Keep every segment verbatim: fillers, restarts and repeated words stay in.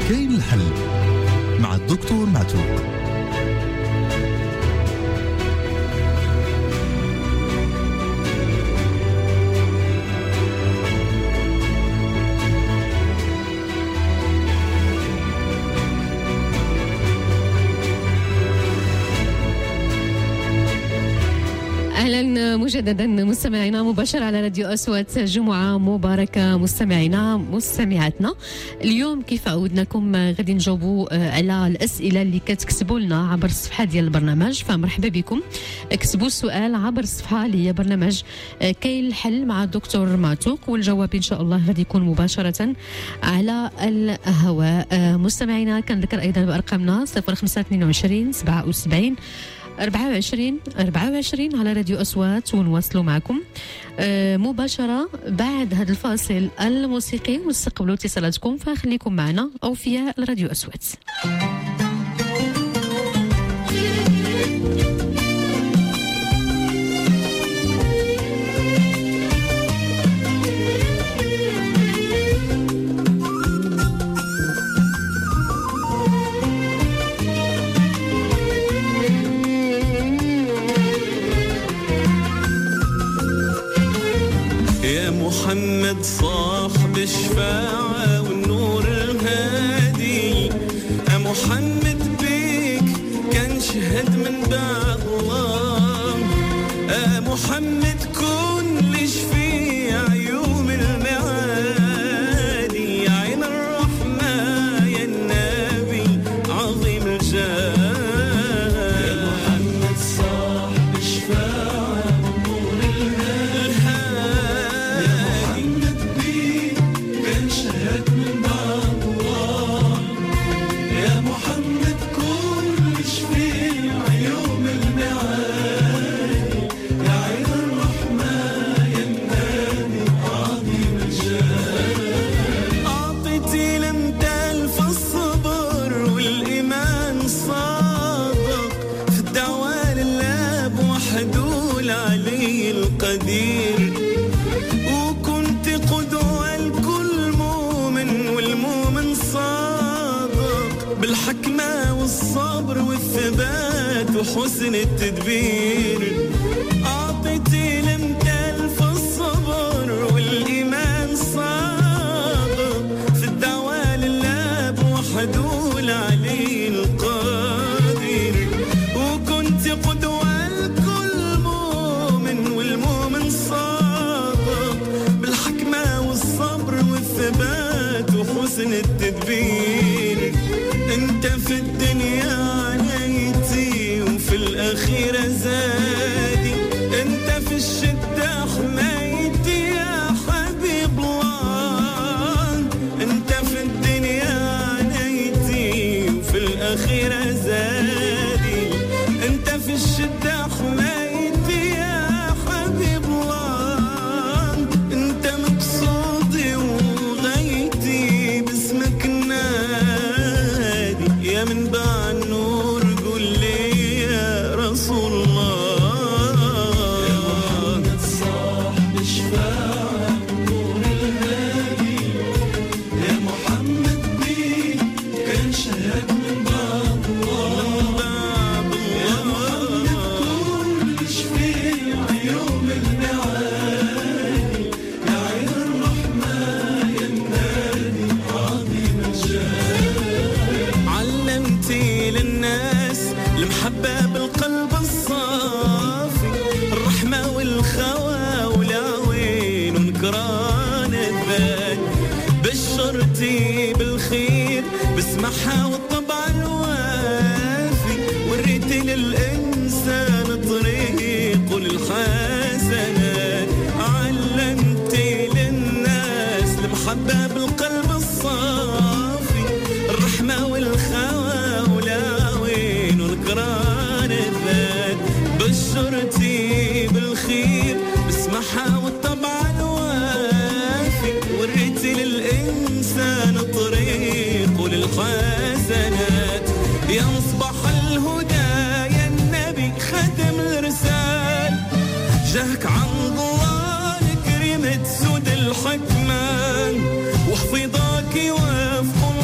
كاين الحل مع الدكتور معتوق. أهلا مجددا مستمعينا مباشر على راديو أصوات. جمعة مباركة مستمعينا مستمعاتنا. اليوم كيف عودناكم غادي نجاوبوا على الأسئلة اللي كتكتبوا لنا عبر الصفحة ديال البرنامج، فمرحبا بكم. اكتبوا السؤال عبر الصفحة اللي هي برنامج كاين الحل مع الدكتور معتوق، والجواب إن شاء الله غادي يكون مباشرة على الهواء. مستمعينا كنذكر أيضا بأرقامنا صفر خمسة اثنين وعشرين سبعة وسبعين أربعة وعشرين أربعة وعشرين على راديو أصوات، ونواصلوا معكم آه مباشرة بعد هذا الفاصل الموسيقي. واستقبلوا اتصالاتكم، فخليكم معنا أوفياء لراديو أصوات. محمد صاحب الشفاعة والنور الهادي، محمد بيك كان شهد من بعد الله، محمد كل شفيع يوم المعادي، عين الرحمة يا النبي عظيم الجاه، يا محمد صاحب الشفاعة والنور القدير، وكنت قدوة لكل مؤمن والمؤمن صادق، بالحكمة والصبر والثبات وحسن التدبير، أعطيتي المثال في الصبر والإيمان صادق، في الدعوة لله بوحده العلي القدير، وكنت قدوة والمؤمن صادق، بالحكمة والصبر والثبات وحسن التدبير، انت في الدنيا عليتي وفي الأخيرة زادي، انت في الشدة حمايتي يا حبيب الله، انت في الدنيا عليتي وفي الأخيرة زادي، انت في الشدة حمايتي من بعد النور. قول لي يا رسول الله، يا محمد صاحب الشفاعة نور الهادي، يا محمد بيك كان شهد من بعد الله، يا محمد كل شفيع يوم المعاد، يا عين الرحمة يا النادي عظيم الجاه، علمتي للناس المحبة بالقلب الصافي، الرحمة والخوى والعوين ونكران الذات، بشرتي بالخير بسمعها والطبع الوافي، وريتي للإنسان طريق للحسنات، علمتي للناس المحبة بالقلب الصافي، الرحمة والخوى والعوين ونكران الذات، بشرتي بالخير بسمعها والطبع الوافي، وريتي للإنسان طريق للحسنات، يا مصباح الهدى يا النبي ختم الرسال، جاك عند الله كريمة سود الحكمان، وحفظك وفق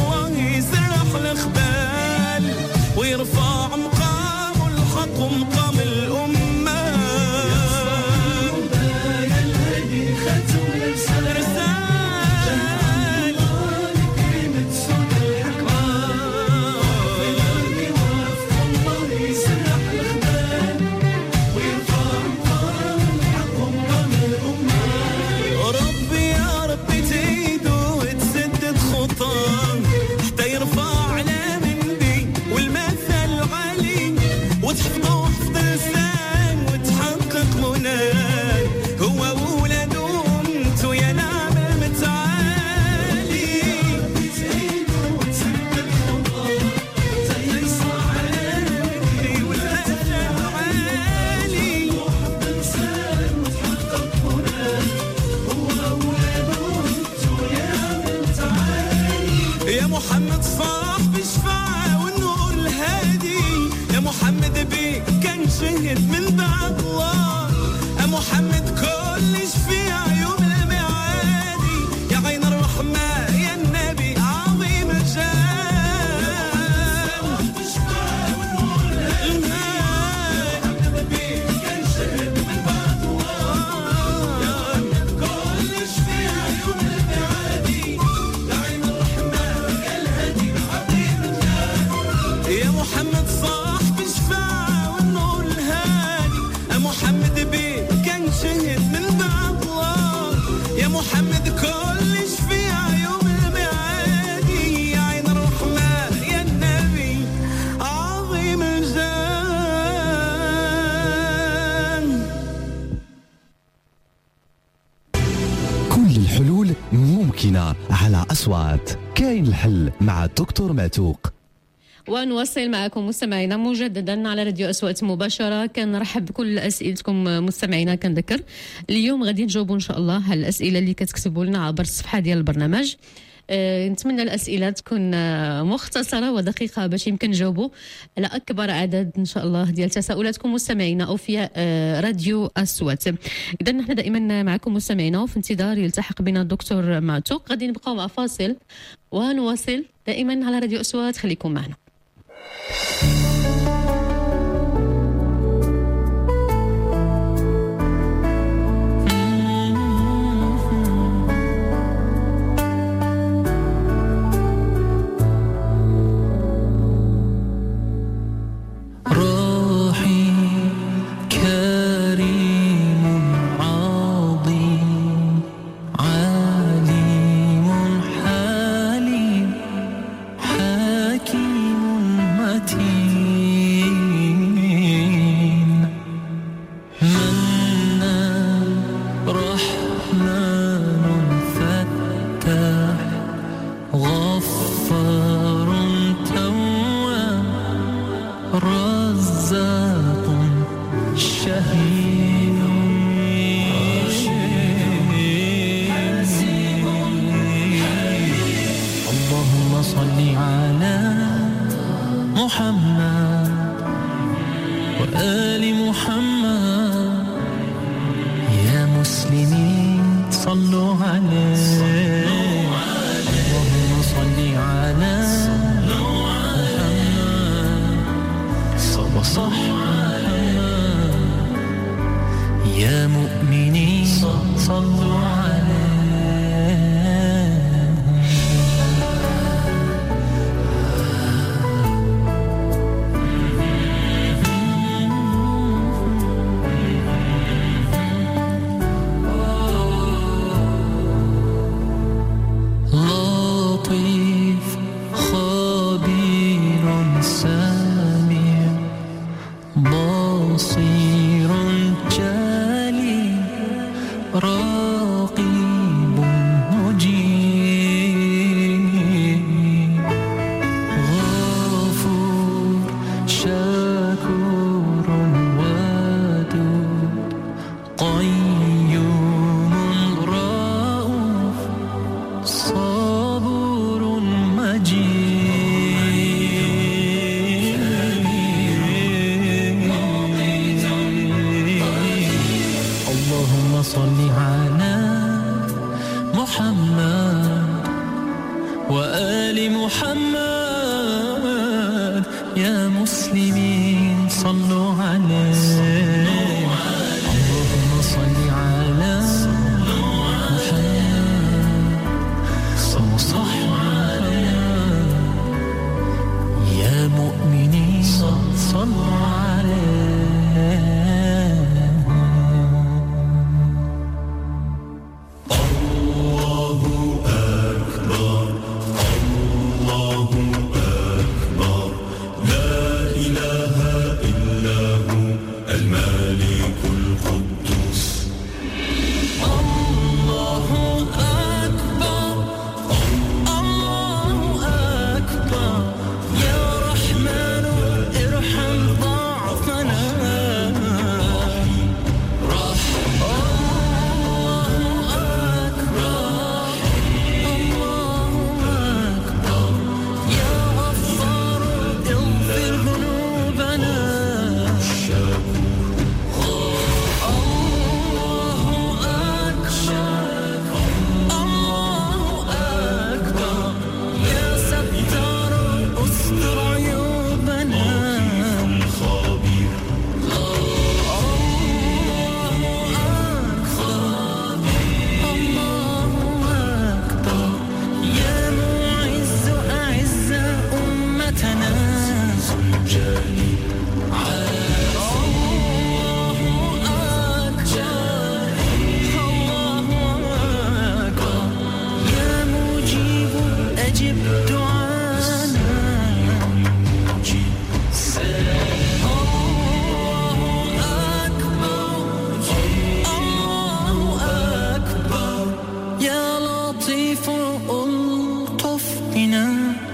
يا محمد صاحب الشفاعة والنور الهادي يا محمد بيك كان شهد من بعد الله يا محمد كل شفيع يوم المعادي يا عين الرحمة يا النبي عظيم الجاه صاحب الشفاعة والنور الهادي محمد بيك كان شهد من بعد الله يا محمد كل شفيع يوم المعادي يا عين الرحمة يا الهادي عظيم الجاه يا محمد صاحب الشفاعة والنور الهادي يا محمد بيك كان شهد من بعد الله يا محمد كل شفيع يوم المعادي يا عين الرحمة يا النبي عظيم الجاه كل الحلول ممكنة على أصوات. كاين الحل مع الدكتور معتوق. ونواصل معكم مستمعينا مجددا على راديو أصوات مباشرة. كنرحب بكل أسئلتكم مستمعينا. كنذكر اليوم غادي نجاوبوا إن شاء الله على الأسئلة اللي كتكتبوا لنا عبر الصفحة ديال البرنامج. أه نتمنى الأسئلة تكون مختصرة ودقيقة باش يمكن نجاوبوا على أكبر عدد إن شاء الله ديال تساؤلاتكم مستمعينا أو في أه راديو أصوات. إذا نحن دائما معكم مستمعينا وفي انتظار يلتحق بنا الدكتور معتوق. غادي نبقاو مع فاصل ونواصل دائما على راديو أصوات. خليكم معنا. لا إله إلا نجيب دعانا الله أكبر الله أكبر يا لطيف ألطف بنا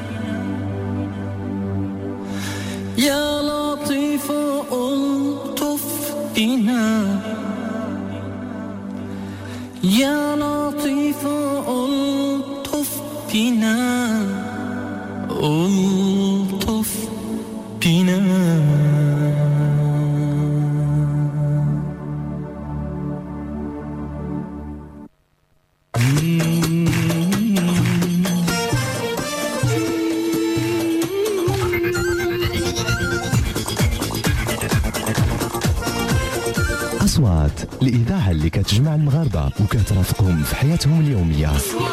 يا لطيف ألطف بنا يا لطيف ألطف بنا ألطف بنا أصوات الإذاعة اللي كتجمع المغاربة وكترافقهم في حياتهم اليومية.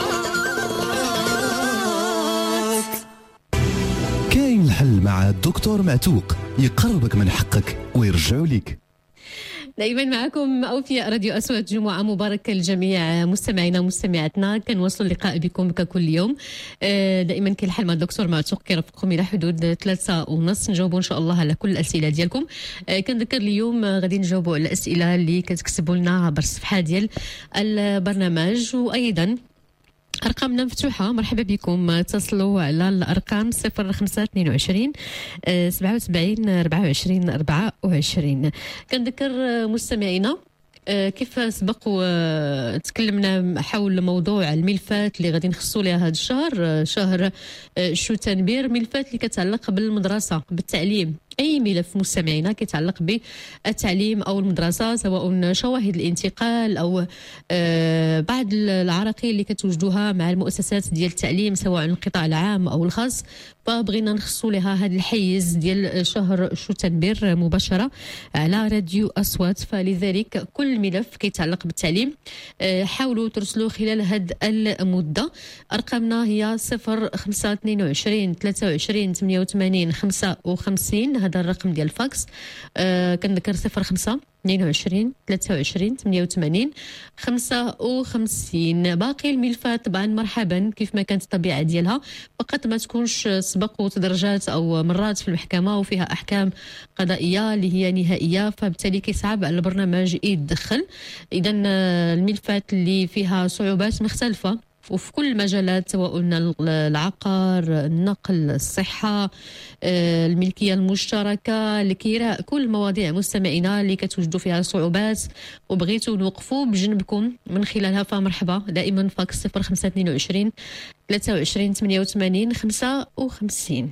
كاين الحل مع الدكتور معتوق، يقربك من حقك ويرجعوا لك. دائما معكم أوفياء راديو أصوات جمعة مباركة لجميع مستمعينا ومستمعاتنا. كنواصلوا اللقاء بكم ككل يوم. دائما كاين الحل مع الدكتور معتوق كيرافقكم إلى حدود ثلاثة ونص، نجاوبوا إن شاء الله على كل الأسئلة ديالكم. كنذكر اليوم غادي نجاوبوا على الأسئلة اللي كتكتبوا لنا عبر الصفحة ديال البرنامج، وأيضا أرقامنا مفتوحة. مرحبا بكم، اتصلوا على الأرقام صفر خمسة اثنين وعشرين سبعة وسبعين أربعة وعشرين أربعة وعشرين. كنذكر مستمعينا كيف سبق وتكلمنا حول موضوع الملفات اللي غادي نخصوا لها هذا الشهر، شهر شتنبر، ملفات اللي كتعلق بالمدرسة بالتعليم. أي ملف مستمعينا كيتعلق بالتعليم أو المدرسة، سواء شواهد الانتقال أو آه بعض العراقيل اللي كتوجدوها مع المؤسسات ديال التعليم سواء القطاع العام أو الخاص، فبغينا نخصوا لها هذا الحيز ديال شهر شتنبر مباشرة على راديو أصوات. فلذلك كل ملف كيتعلق بالتعليم آه حاولوا ترسلوا خلال هذه المدة. أرقامنا هي صفر خمسة اثنين وعشرين ثلاثة وعشرين ثمانية وثمانين خمسة وخمسين، هذا الرقم ديال الفاكس. آه كنذكر صفر خمسة اثنين وعشرين ثلاثة وعشرين ثمانية وثمانين خمسة وخمسين. باقي الملفات طبعا مرحبا كيف ما كانت الطبيعة ديالها، فقط ما تكونش سبق وتدرجات أو مرات في المحكمة وفيها أحكام قضائية اللي هي نهائية، فبالتالي كيصعب على البرنامج يتدخل. إذا الملفات اللي فيها صعوبات مختلفة وفي كل المجالات، سواء العقار، النقل، الصحة، الملكية المشتركة، الكراء، كل مواضيع مستمعينا اللي كتوجدوا فيها صعوبات وبغيتوا نوقفوا بجنبكم من خلالها، فمرحبا دائما فاكس صفر خمسة اثنين وعشرين ثلاثة وعشرين ثمانية وثمانين خمسة وخمسين.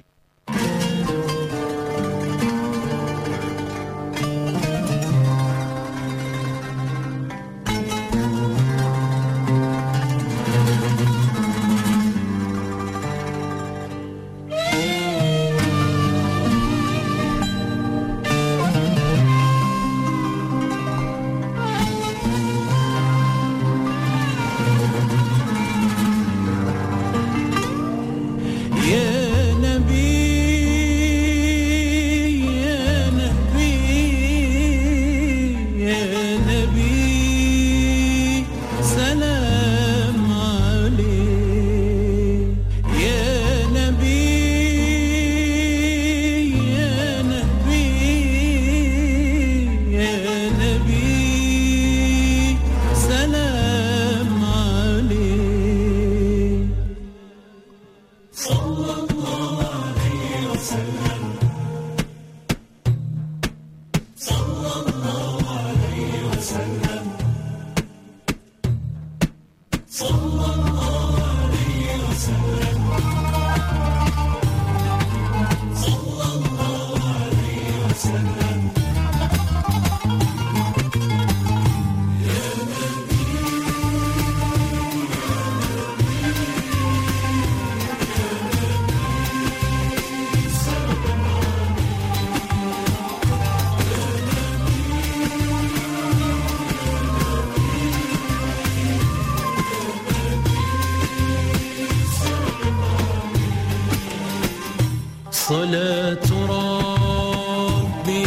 صلاة ربي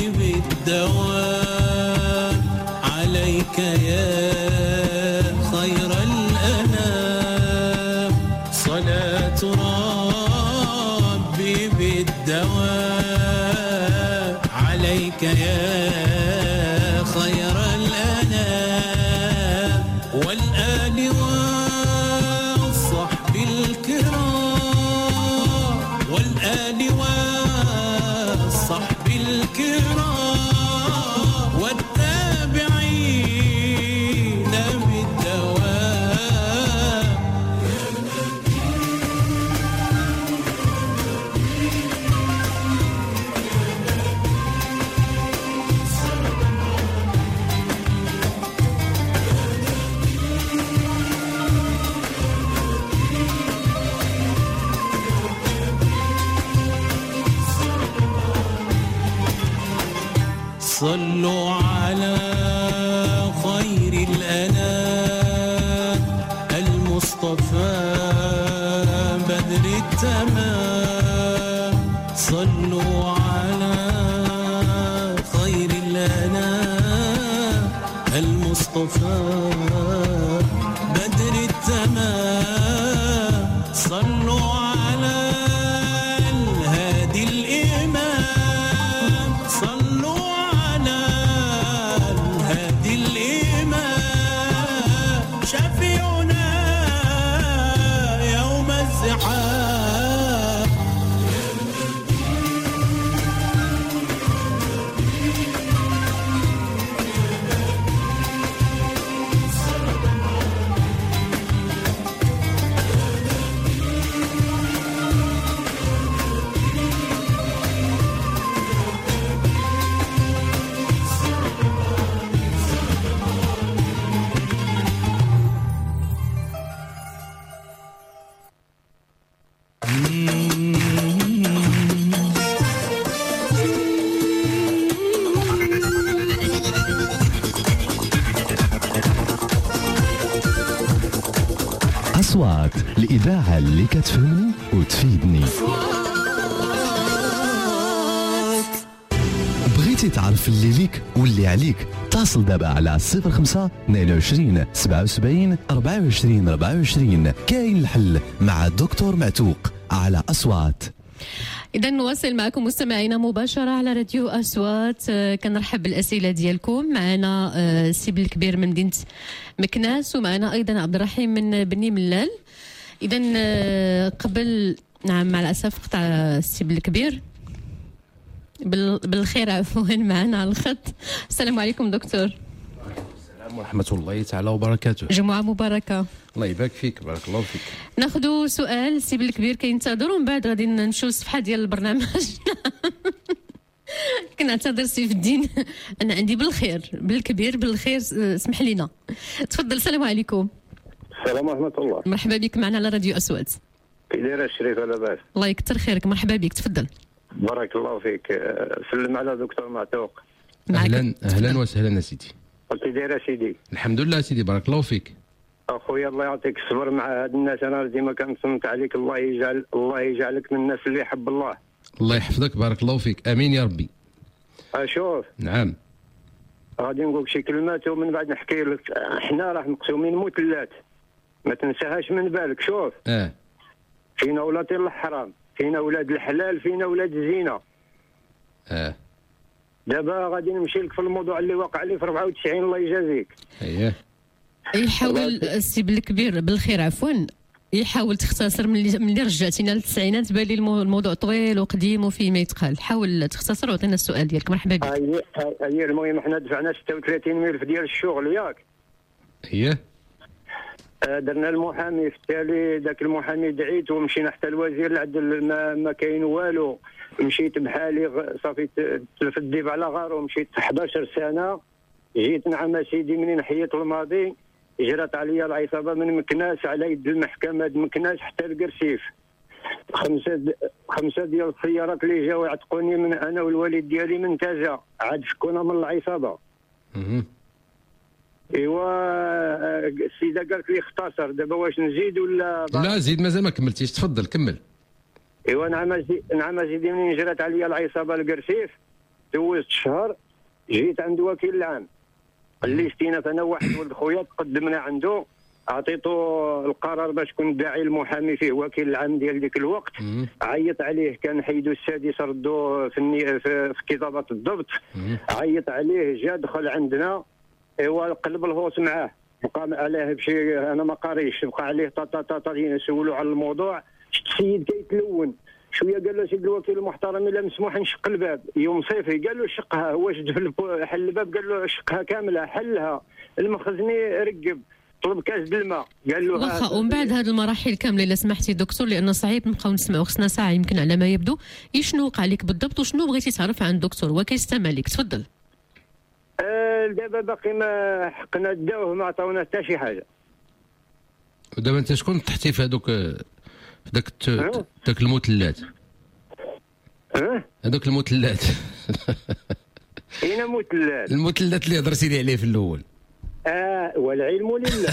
بالدوام عليك يا خير الأنام، صلاة ربي بالدواء عليك يا خير الأنام والآل والصحب الكرام والآل والصحب الكرام والتابعين بالدوام. صلوا على خير الأنام المصطفى بدر التمام. صلوا على خير الأنام المصطفى بدر التمام. صلوا على الهادي الإمام. صلوا شفيعنا يوم الزحام. أصوات الإذاعة اللي كتفهمني وتفيدني. بغيتي تعرف اللي ليك واللي عليك؟ اتصل دابا على صفر خمسة اثنين وعشرين سبعة وسبعين أربعة وعشرين أربعة وعشرين. كاين الحل مع الدكتور معتوق على أصوات. إذا نواصل معكم مستمعينا مباشرة على راديو أصوات. آه كنرحب بالأسئلة ديالكم. معنا آه سيب الكبير من مدينة مكناس ومعنا أيضا عبد الرحيم من بني ملال. إذا آه قبل نعم مع الأسف قطع سيب الكبير بالخير عفوا معنا على الخط. السلام عليكم دكتور. السلام ورحمة الله تعالى وبركاته. جمعة مباركة. الله يبارك فيك. بارك الله فيك. ناخذ سؤال سيب الكبير كينتظر ومن بعد غادي نمشيو للصفحة ديال البرنامج. كنعتذر سيف الدين انا عندي بالخير بالكبير بالخير اسمح لينا. تفضل. السلام عليكم. السلام ورحمة الله. مرحبا بك معنا على راديو أصوات. كي داير الشريفة لاباس؟ الله يكثر خيرك. مرحبا بك تفضل. بارك الله فيك. سلم على دكتور معتوق. اهلا اهلا وسهلا سيدي. كي داير سيدي؟ الحمد لله سيدي بارك الله فيك. اخويا الله يعطيك الصبر مع هاد الناس. انا ديما كنصنت عليك. الله يجعل الله يجعلك من الناس اللي يحب الله. الله يحفظك بارك الله فيك. امين يا ربي. اشوف نعم غادي نقول شي كلمات ومن بعد نحكي لك. حنا راه مقسومين مثلات ما تنساهاش من بالك. شوف اه فينا ولاد الحرام، فينا ولاد الحلال، فينا ولاد الزينه. اه دابا غادي نمشي لك في الموضوع اللي وقع لي في أربعة وتسعين. الله يجازيك. اييه يحاول السيب الكبير بالخير عفوا يحاول تختصر من اللي, من اللي رجعتينا للتسعينات. بالي الموضوع طويل وقديم وفيه ما يتقال. حاول تختصر وعطينا السؤال ديالك. مرحبا بك. اي اي المهم حنا دفعنا ستة وثلاثين ملف ديال الشغل ياك. اييه درنا المحامي في التالي. ذاك المحامي دعيت ومشينا حتى الوزير العدل ما, ما كاين والو. مشيت بحالي صافي تلف الديب على غارو. مشيت أحد عشر سنه. جيت نعم سيدي منين حيت الماضي جرات عليا العصابه من مكناس على يد المحكمه د مكناس حتى القرسيف. خمسه د... خمسه ديال السيارات اللي جاو يعتقوني من انا والوالد ديالي من تازا عاد فكونا من العصابه. اها ايوا السيده قالت لي اختصر. دابا واش نزيد ولا لا زيد مازال ما كملتيش. تفضل كمل. ايوا نعم زي... نعم سيدي منين جرات عليا العصابه القرسيف دوزت شهر. جيت عند وكيل العام قال لي استيناف انا واحد ولد خويا تقدمنا عنده عطيته القرار باش كنت داعي المحامي فيه وكيل العام ديال ديك الوقت. عيط عليه، كان حيدو السادس ردوه في الني... في, في كتابه الضبط. عيط عليه، جا دخل عندنا، ايوا قلب الهوس معاه، بقى عليه بشي، انا ما قاريش، بقى عليه طا طا طا نسولوا على الموضوع. السيد كيتلون شويه، قال له سيد الوكيل المحترم الا مسموح نشق الباب. يوم صيفي قال له شقها، هو شد حل الباب، قال له شقها كامله، حلها. المخزني رقب، طلب كاس الماء، قال له واخا. ومن بعد هذه المراحل كامله الا سمحتي دكتور، لان صعيب نبقاو نسمعوا، خصنا ساعه يمكن على ما يبدو. شنو وقع لك بالضبط وشنو بغيتي تعرف عن الدكتور؟ وكيستمع لك، تفضل. آه دابا باقي ما حقنا داوه، ما عطاونا حتى شي حاجه. ودابا انت شكون تحتي في هذوك في ذاك ذاك المثلثات؟ اه هذوك المثلثات اين مثلث؟ المثلث اللي هضرتي لي عليه في الاول. اه والعلم لله.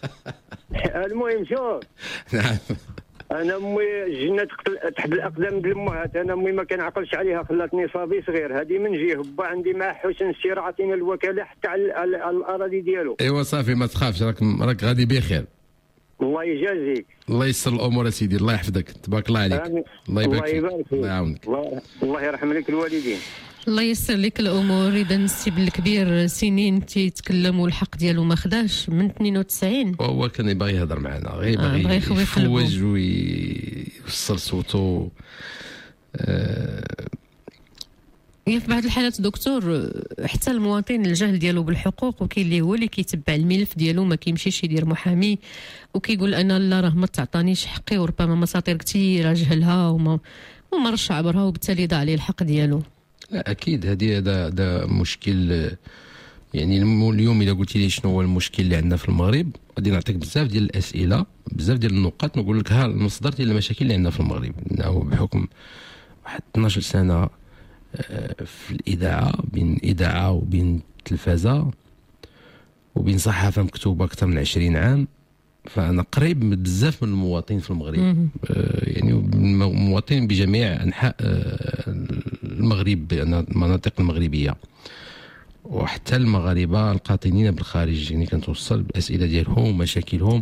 المهم شوف، نعم. انا امي جنات تحت الاقدام ديال الامهات، انا امي ما كنعقلش عليها، خلاتني صبي صغير. هذه من جهه با عندي مع حسن السير، عطينا الوكاله حتى على, على, على الاراضي ديالو. ايوا صافي ما تخافش، راك راك غادي بخير. الله يجازيك. الله يسر الامور سيدي، الله يحفظك، تبارك الله عليك. آمين. الله يبارك فيك، الله يعاونك. الله, الله يرحم لك الوالدين. الله يسر لك الامور. اذا السي بالكبير سنين تيتكلم والحق ديالو ما خداش من اثنين وتسعين. وهو كان يبغي يهضر معنا، غير آه باغي يفوج ويوصل صوته. آه هي في بعض الحالات دكتور حتى المواطن الجهل ديالو بالحقوق، وكاين اللي هو اللي كيتبع الملف ديالو، ما كيمشيش يدير محامي وكيقول انا لا راه ما تعطانيش حقي، وربما مساطير كثيره جهلها وما وما رش عبرها، وبالتالي ضاع عليه الحق ديالو. لا اكيد هذه هذا هذا مشكل. يعني اليوم اذا قلت لي شنو هو المشكل اللي عندنا في المغرب، غادي نعطيك بزاف ديال الاسئله، بزاف ديال النقاط، نقول لك ها المصدر ديال المشاكل اللي عندنا في المغرب. انه بحكم واحد اثناش سنه في الاذاعه، بين اذاعه وبين التلفازه وبين صحافه مكتوبه اكثر من عشرين عام، فانا قريب بزاف من المواطنين في المغرب. يعني مواطنين بجميع انحاء المغرب، المناطق المغربيه، وحتى المغاربه القاطنين بالخارج، يعني كنتوصل بالاسئله ديالهم ومشاكلهم.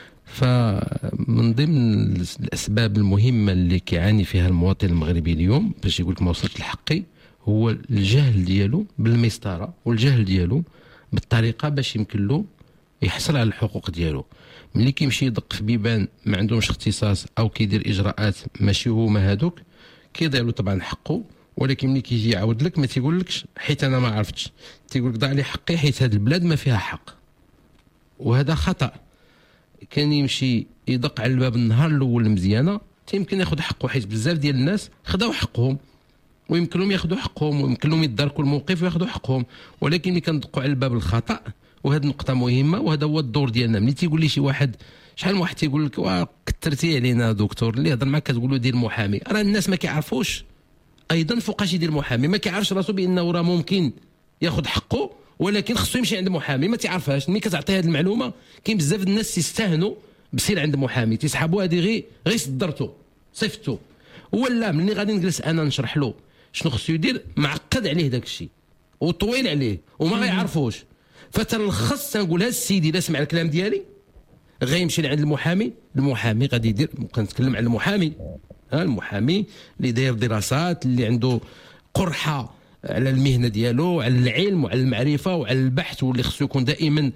فمن ضمن الاسباب المهمه اللي كيعاني فيها المواطن المغربي اليوم باش يقول لك ما وصلتش لحقي، هو الجهل ديالو بالمسطره، والجهل ديالو بالطريقه باش يمكن له يحصل على الحقوق ديالو. ملي كيمشي يدق في بيبان ما عندهمش اختصاص او كيدير اجراءات ماشي هما هذوك، كيضيع له طبعا حقه. ولكن ملي كيجي يعاود لك ما تيقولكش حيت انا ما عرفتش، تيقول لك ضاع لي حقي حيت هذه البلاد ما فيها حق. وهذا خطا. كان يمشي يدق على الباب النهار الاول مزيانه، تيمكن ياخذ حقه، حيت بزاف ديال الناس خداو حقهم ويمكن لهم ياخذوا حقهم، ويمكن لهم يتداركوا الموقف وياخذوا حقهم. ولكن ملي كندقوا على الباب الخطا، وهذه نقطه مهمه، وهذا هو الدور ديالنا. ملي تيقول لي شي واحد، شحال من واحد تيقول لك واه كثرتي علينا دكتور، اللي هضر معك كتقول له دير محامي. راه الناس ما كيعرفوش ايضا فوقاش يدير محامي، ما كيعرفش راسو بانه راه ممكن ياخذ حقه، ولكن خصو يمشي عند محامي. ما تعرفهاش. ملي كتعطي هذه المعلومه، كاين بزاف الناس يستهنوا بسير عند محامي، تيسحبوا هذه غير غير صدرتو صيفطو. ولا ملي غادي نجلس انا نشرح له شنو خصو يدير، معقد عليه داك الشيء وطويل عليه وما غيعرفوش. فتلخص تنقول هذا السيدي الا سمع الكلام ديالي غيمشي لعند المحامي، المحامي غادي يدير. كنتكلم على المحامي، ها المحامي اللي داير دراسات، اللي عنده قرحه على المهنه ديالو، على العلم وعلى المعرفه وعلى البحث، واللي خصو يكون دائما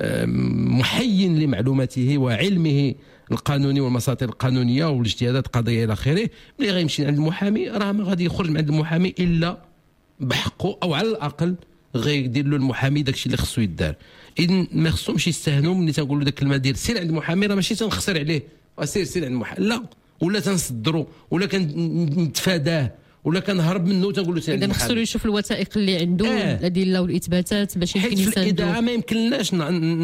محين لمعلوماته وعلمه القانوني والمساطر القانونيه والاجتهادات القضائيه الى اخره. ملي غيمشي عند المحامي راه ما غادي يخرج من عند المحامي الا بحقه، او على الاقل غيدير له المحامي داكشي اللي خصو يدار. اذا ما خصهمش يستهنوا ملي تنقول له داك الكلمه ديال سير عند المحامي، راه ماشي تنخسر عليه سير سير عند المحامي، لا، ولا تنصدروا ولا كنتفاداه ولا كنهرب منه تنقول له سير عند المحامي. خصو يشوف الوثائق اللي عنده، آه. الادله والاثباتات باش يمكن يساندو. حيت في الإذاعة ما يمكنناش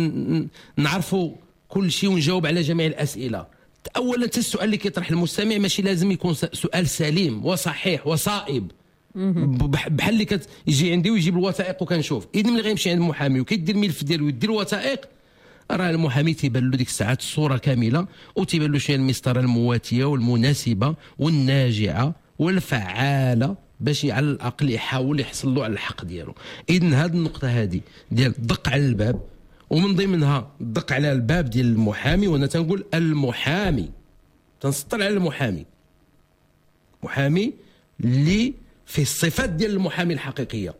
نعرفوا كل شيء ونجاوب على جميع الاسئله. اولا السؤال اللي كيطرح المستمع ماشي لازم يكون سؤال سليم وصحيح وصائب، بحال اللي كيجي عندي ويجيب الوثائق وكنشوف. اذا ملي غيمشي عند المحامي وكيدير الملف ديالو ويدير الوثائق، راه المحامي تيبان له ديك الساعات الصوره كامله، وتيبان له شنو هي المسطره المواتيه والمناسبه والناجعه والفعاله باش على الاقل يحاول يحصل له على الحق ديالو. اذا هذه النقطه هذه ديال دق على الباب ومن ضمنها الدق على الباب ديال المحامي، وانا تنقول المحامي، تنسطر على المحامي، محامي اللي في الصفات ديال المحامي الحقيقيه.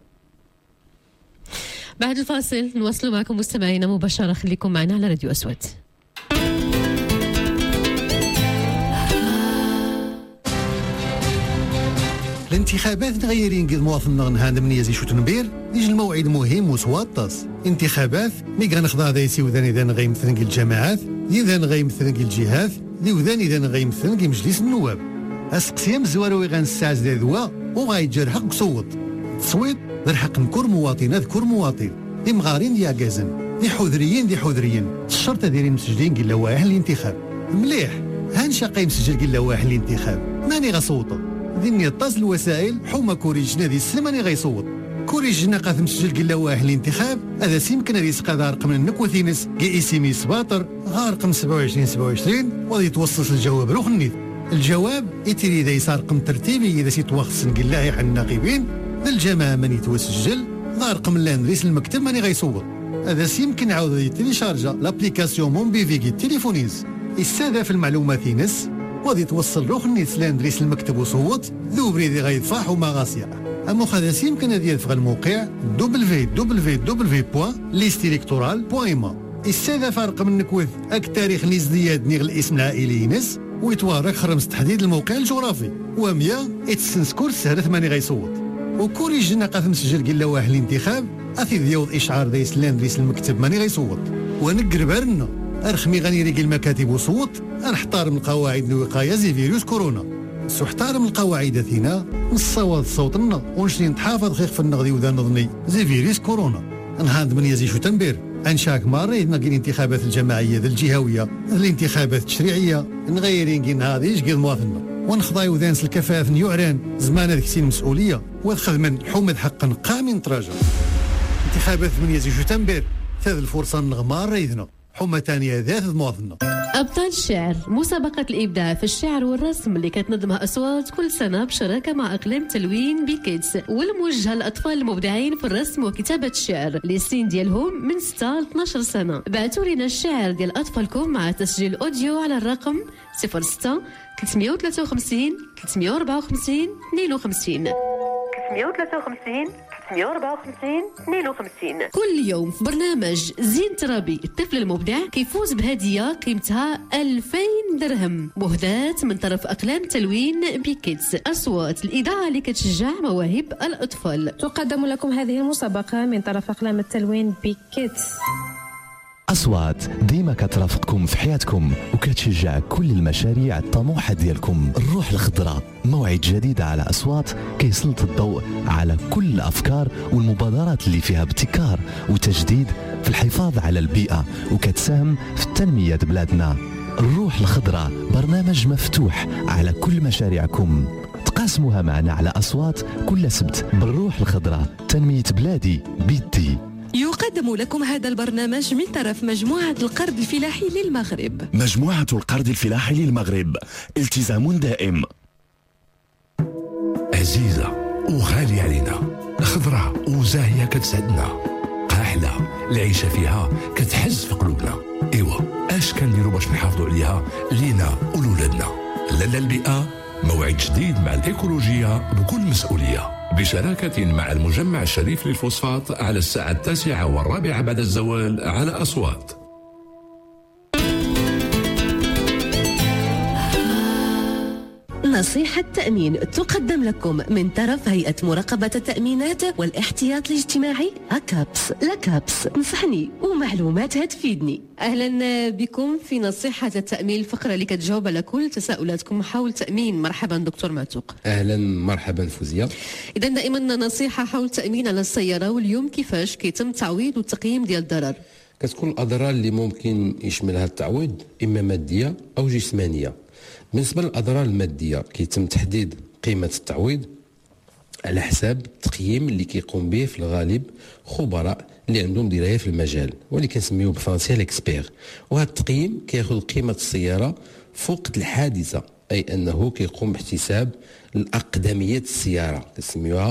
بعد الفاصل نواصل معكم مستمعينا مباشره، خليكم معنا على راديو أصوات. الانتخابات نغيرين قد مواطن هذا من يزي شو تنبير ديج الموعد مهم وسواطس انتخابات مي غنخضع دايسي وذان اذا غيمثل الجماعات اذا غيمثل الجهات دي وذان اذا غيمثل مجلس النواب اسقسيام زواروي غنساعز ذا ذوا وغايجر حق صوت تصويت ذا الحق نكور مواطن اذكر مواطن دي مغارين دي عكازن دي حذريين دي حذريين الشرطه دايرين مسجلين قلا واحد الانتخاب مليح هانشا قايم مسجل قلا واحد الانتخاب ماني غصوته ديني الطاس الوسائل حوما كوريجنا دي السماني غيصوت كوريجنا قاث مسجل قلا واحد الانتخاب هذا سيمكن ريسق هذا رقم النكوثينس كي اسمي سباطر غا رقم سبعة وعشرين سبعة وعشرين وغادي يتوصل الجواب روح النيت الجواب يتري ذا يصار رقم ترتيبي اذا سيتوخص قلا يحل الناقبين ذا الجماعه ماني توسجل ذا رقم لاندريس المكتب ماني غيصوت هذا سيمكن عاود يتيليشارجا لابليكاسيون مون بيفيكي تليفونيز الساده في المعلومات ينس وغادي توصل روح النيت لاندريس المكتب وصوت ذو بريدي غيدفع وما غاسيا اما خداس يمكن هذا يدفع الموقع دبليو دبليو دبليو بوان ليست الكتورال بوان ما الساده فرق من نكوث اك تاريخ الازدياد نيغ الاسم العائلي ينس ويتوارك خرمس تحديد الموقع الجغرافي ومية اتسنسكور سهله ثماني غيصوت وكوري جنا قاث مسجل قلا واحد الانتخاب اثي ديوض اشعار دايس لاندريس المكتب ماني غيصوت ونقرب رنا ارخمي غني ريق المكاتب وصوت نحترم القواعد الوقايه زي فيروس كورونا سو احترم القواعد ثينا نصوت صوتنا ونشري نتحافظ خيخ في النغدي وذا نظني زي فيروس كورونا نهاند من يزي شو تنبير انشاك ماري نقي الانتخابات الجماعيه ذا الجهويه الانتخابات التشريعيه نغيرين كين هذه يجي المواطن ونخضاي وذانس الكفاف يعران زمان هذيك السين مسؤوليه والخدمه حومد حقا قامين تراجع انتخابات من يزي شو تنبير هذه الفرصه نغمار ريثنا حمى ثانيه ذات المواطنه. أبطال الشعر مسابقة الإبداع في الشعر والرسم اللي كتنظمها أصوات كل سنة بشراكة مع إقليم تلوين بيكيتس والموجهة للأطفال المبدعين في الرسم وكتابة الشعر اللي السن ديالهم من ستة ل اثناش سنة. بعثوا لنا الشعر ديال أطفالكم مع تسجيل أوديو على الرقم صفر ستة ثلاثمية وثلاثة وخمسين ثلاثمية وأربعة وخمسين اثنين وخمسين ثلاثمية وثلاثة وخمسين ثلاثمية وأربعة وخمسين اثنين وخمسين. كل يوم في برنامج زين ترابي الطفل المبدع كيفوز بهدية قيمتها ألفين درهم مهداة من طرف أقلام تلوين بيكيتس أصوات الإذاعة اللي كتشجع مواهب الأطفال. تقدم لكم هذه المسابقة من طرف أقلام التلوين بيكيتس. أصوات ديما كترافقكم في حياتكم وكتشجع كل المشاريع الطموحة ديالكم. الروح الخضراء موعد جديد على أصوات كيسلط الضوء على كل الأفكار والمبادرات اللي فيها ابتكار وتجديد في الحفاظ على البيئة وكتساهم في تنمية بلادنا. الروح الخضراء برنامج مفتوح على كل مشاريعكم تقاسموها معنا على أصوات كل سبت. بالروح الخضراء تنمية بلادي بيدي. يقدم لكم هذا البرنامج من طرف مجموعة القرض الفلاحي للمغرب. مجموعة القرض الفلاحي للمغرب التزام دائم. عزيزة وغالية علينا، خضرة وزاهية كتسعدنا، قاحلة العيشة فيها كتحز في قلوبنا. ايوا اش كنديروا باش نحافظوا عليها لينا ولولادنا؟ لالا البيئة موعد جديد مع الإيكولوجية بكل مسؤولية بشراكة مع المجمع الشريف للفوسفات على الساعة التاسعة والرابعة بعد الزوال على أصوات. نصيحة تأمين تقدم لكم من طرف هيئة مراقبة التأمينات والاحتياط الاجتماعي أكابس. لكابس نصحني ومعلومات هتفيدني. أهلا بكم في نصيحة التأمين، الفقرة اللي كتجاوب على كل تساؤلاتكم حول تأمين. مرحبا دكتور معتوق. أهلا مرحبا فوزية. إذا دائما نصيحة حول تأمين على السيارة، واليوم كيفاش كيتم تعويض والتقييم ديال الضرر؟ كتكون الأضرار اللي ممكن يشملها التعويض إما مادية أو جسمانية. بالنسبة للأضرار المادية كيتم تحديد قيمة التعويض على حساب التقييم اللي كيقوم به في الغالب خبراء اللي عندهم دراية في المجال واللي كنسميوه بالفرنسية ليكسبير. وهذا التقييم كياخذ قيمة السيارة في وقت الحادثة، أي أنه كيقوم باحتساب الأقدمية السيارة كنسميوها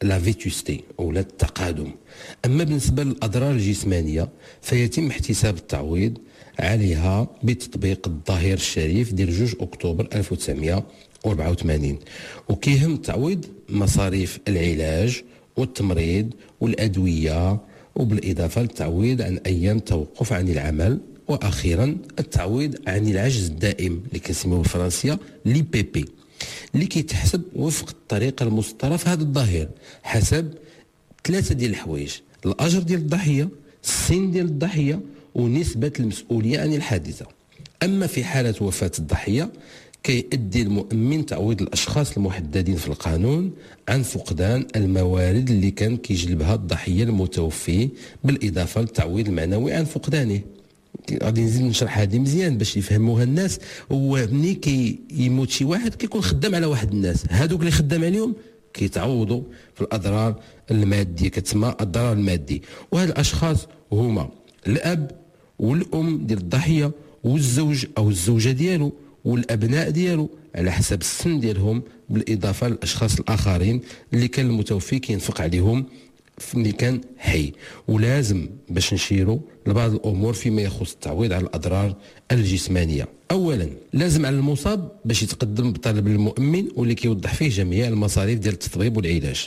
لا فيتوستي أو لا التقادم. أما بالنسبة للأضرار الجسمانية فيتم احتساب التعويض عليها بتطبيق الظهير الشريف ديال جوج أكتوبر ألف وتسعمائة وأربعة وثمانين، وكيهم التعويض مصاريف العلاج والتمريض والأدوية، وبالإضافة للتعويض عن أيام توقف عن العمل، وأخيرا التعويض عن العجز الدائم اللي كنسميوه بالفرنسية لي بي بي، اللي كيتحسب وفق الطريقة المسطرة في هذا الظهير حسب ثلاثة ديال الحوايج: الأجر ديال الضحية، السن ديال الضحية، ونسبة المسؤولية عن الحادثة. أما في حالة وفاة الضحية كيؤدي المؤمن تعويض الأشخاص المحددين في القانون عن فقدان الموارد اللي كان كيجلبها الضحية المتوفي، بالإضافة للتعويض المعنوي عن فقدانه. غادي نزيد نشرح هذه مزيان باش يفهموها الناس. هو ملي كيموت شي واحد كيكون خدام على واحد الناس، هادوك اللي خدام عليهم كيتعوضوا في الأضرار المادية، كتسمى الضرر المادي. وهاد الأشخاص هما الأب والأم ديال الضحية والزوج أو الزوجة ديالو والأبناء ديالو على حسب السن ديالهم، بالإضافة للأشخاص الآخرين اللي كان المتوفي كينفق عليهم ملي كان حي. ولازم باش نشيروا لبعض الأمور فيما يخص التعويض على الأضرار الجسمانية. أولا لازم على المصاب باش يتقدم بطلب المؤمن واللي كيوضح فيه جميع المصاريف ديال التطبيب والعلاج،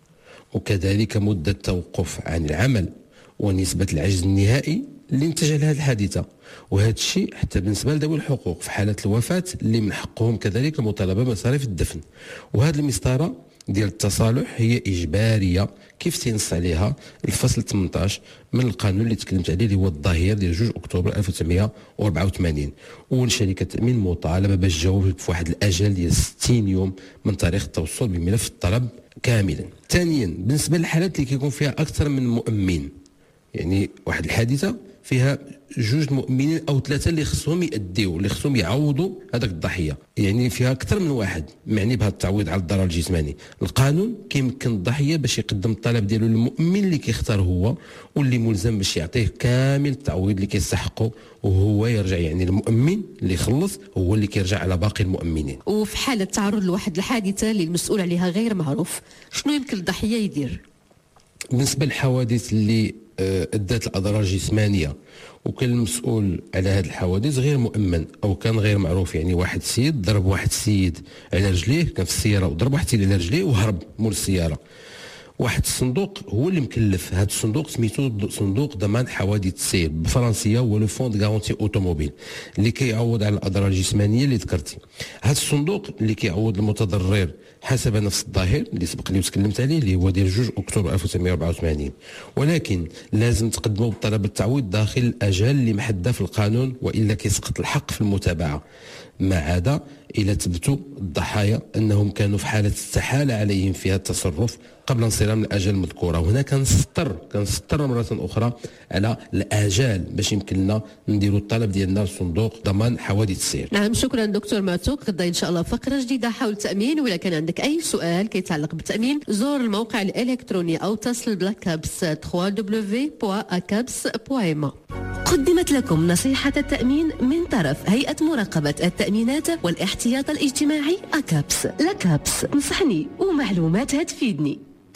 وكذلك مدة التوقف عن العمل ونسبة العجز النهائي اللي انتج على هذه الحادثة. وهذا الشيء حتى بالنسبة لذوي الحقوق في حالة الوفاة اللي من حقهم كذلك المطالبة بمصاريف الدفن. وهذه المسطرة ديال التصالح هي إجبارية كيف تنص عليها الفصل ثمانية عشر من القانون اللي تكلمت عليه اللي هو الظهير ديال جوج أكتوبر ألف وتسعمائة وأربعة وثمانين. والشركة التأمين مطالبة باش تجاوب في واحد الأجل ديال ستين يوم من تاريخ التوصل بملف الطلب كاملا. ثانيا بالنسبة للحالات اللي كيكون فيها أكثر من مؤمن، يعني واحد الحادثة فيها جوج مؤمنين او ثلاثه اللي خصهم يأديو اللي خصهم يعوضوا هذاك الضحيه، يعني فيها اكثر من واحد معني بهذا التعويض على الضرر الجسماني. القانون كيمكن الضحيه باش يقدم الطلب ديالو للمؤمن اللي كيختار هو، واللي ملزم باش يعطيه كامل التعويض اللي كيستحقه، وهو يرجع يعني المؤمن اللي خلص هو اللي كيرجع على باقي المؤمنين. وفي حاله تعرض لواحد الحادثه اللي المسؤول عليها غير معروف، شنو يمكن الضحيه يدير؟ بالنسبه للحوادث اللي ادت الاضرار الجسمانيه وكان المسؤول على هذه الحوادث غير مؤمن او كان غير معروف، يعني واحد السيد ضرب واحد السيد على رجليه، كان في السياره وضرب واحد السيد على رجليه وهرب مول السياره، واحد الصندوق هو اللي مكلف. هذا الصندوق سميتو صندوق ضمان حوادث السير بالفرنسيه، هو لو فون دو غارونتي اوتوموبيل اللي كيعوض على الاضرار الجسمانيه اللي ذكرتي. هذا الصندوق اللي كيعوض المتضرر حسب نفس الظاهر اللي سبق لي وتكلمت عليه اللي هو ديال جوج أكتوبر ألف وتسعمائة وأربعة وثمانين، ولكن لازم تقدموا بطلب التعويض داخل الاجال اللي محدده في القانون، والا كيسقط الحق في المتابعه، ما عدا الى ثبتوا الضحايا انهم كانوا في حاله استحاله عليهم فيها التصرف قبل انصرام الاجال المذكوره. وهنا كنسطر كنسطر مره اخرى على الاجال باش يمكن لنا نديروا الطلب ديالنا لصندوق ضمان حوادث السير. نعم، شكرا دكتور معتوق. غدا ان شاء الله فقره جديده حول التامين، ولا كان عندك اي سؤال كيتعلق بالتامين زور الموقع الالكتروني او اتصل بلاكابس دبليو دبليو دبليو بوان اكابس بوان ام. قدمت لكم نصيحة التأمين من طرف هيئة مراقبة التأمينات والاحتياط الاجتماعي أكابس. لكابس، نصحني ومعلوماتها تفيدني.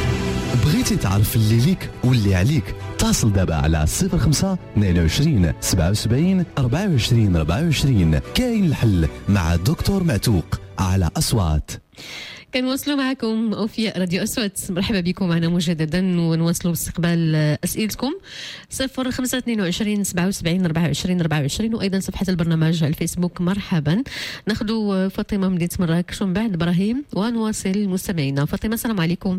بغيتي تعرف اللي ليك واللي عليك؟ اتصل دابا على صفر خمسة اثنين وعشرين سبعة وسبعين أربعة وعشرين أربعة وعشرين. كاين الحل مع دكتور معتوق على أصوات. كنواصلوا معكم أوفياء راديو أصوات. مرحبا بكم معنا مجددا، ونواصلوا باستقبال أسئلتكم. صفر خمسة اثنين وعشرين سبعة وسبعين أربعة وعشرين أربعة وعشرين، وأيضا صفحة البرنامج على الفيسبوك. مرحبا. ناخذ فاطمة من مدينة مراكش ومن بعد إبراهيم ونواصل مستمعينا. فاطمة السلام عليكم.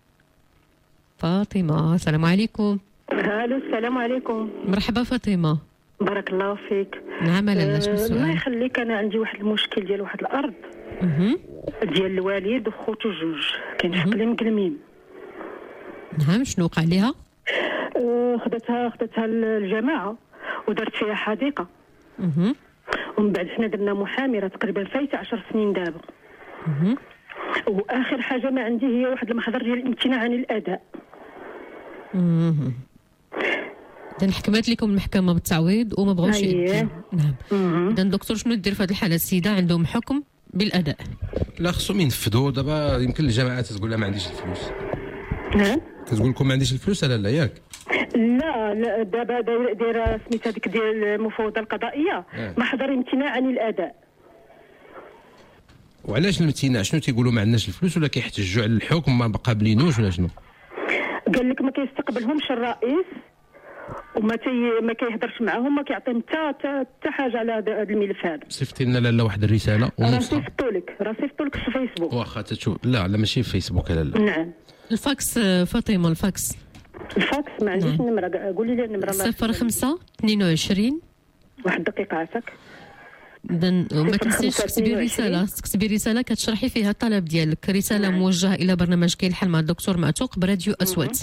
فاطمة السلام عليكم. الو السلام عليكم. مرحبا فاطمة. بارك الله فيك. نعم لاله شنو السؤال؟ الله يخليك، انا عندي واحد المشكل ديال واحد الارض اها ديال الوالد وخوتو جوج كاين حق لي مقلمين. نعم، شنو وقع ليها؟ أه خدتها خدتها الجماعه ودارت فيها حديقه. اها ومن بعد حنا درنا محامره تقريبا فايته عشر سنين دابا. اها واخر حاجه ما عندي هي واحد المحضر ديال الامتناع عن الاداء. اها إذا حكمت لكم المحكمة بالتعويض وما بغاوش يأديو. نعم. إذا الدكتور شنو يدير في هذه الحالة؟ السيدة عندهم حكم بالأداء. لا خصهم ينفذوا. دابا يمكن الجماعات تقول لها ما عنديش الفلوس، كتقول لكم ما عنديش الفلوس لا لا ياك؟ لا لا دابا دايره سميت هذيك ديال المفوضه القضائيه آه. محضر امتناع عن الاداء. وعلاش الامتناع؟ شنو تيقولوا ما عندناش الفلوس ولا كيحتجوا على الحكم ما قابلينوش ولا شنو؟ قال لك ما كيستقبلهمش الرئيس وما تي ما كيهضرش معاهم، ما كيعطيهم حتى حتى حاجه على هذا الملف هذا. صيفطي لنا لاله واحد الرساله راه ونسخه. صيفطوا لك راه صيفطوا لك في الفيسبوك. واخا تشوف لا لا ماشي في فيسبوك لاله. نعم. الفاكس فاطمه الفاكس. الفاكس ما عنديش النمره، قولي لي النمره. صفر خمسة اثنين وعشرين. واحد دقيقه عافاك. اذا وما تنسيش تكتبي رساله تكتبي رساله كتشرحي فيها الطلب ديالك، رساله موجهه الى برنامج كاين الحل مع الدكتور معتوق براديو أصوات.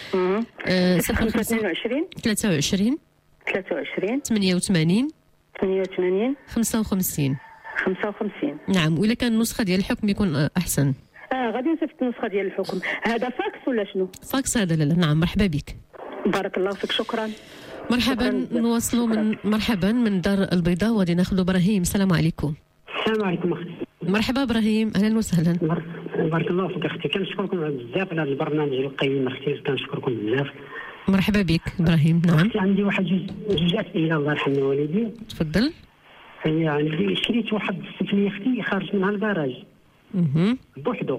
صفر خمسة اثنين وعشرين ثلاثة وعشرين ثلاثة وعشرين ثمانية وثمانين ثمانية وثمانين خمسة وخمسين خمسة وخمسين. نعم، وإلا كان النسخه ديال الحكم يكون احسن. اه غادي نصيفط النسخه ديال الحكم. هذا فاكس ولا شنو؟ فاكس هذا لا لا. نعم مرحبا بك. بارك الله فيك، شكرا. مرحبا. نواصلوا من مرحبا من دار البيضاء وغادي ناخذ ابراهيم. السلام عليكم. السلام عليكم اختي. مرحبا ابراهيم، اهلا وسهلا. بارك الله فيك اختي، كنشكركم بزاف على هذا البرنامج القيم اختي، كنشكركم بزاف. مرحبا بك ابراهيم. نعم عندي واحد جوج جوج اسئله الله يرحم والدي. تفضل. هي عندي شريت واحد السفليه اختي خارج منها الكراج اها بوحدو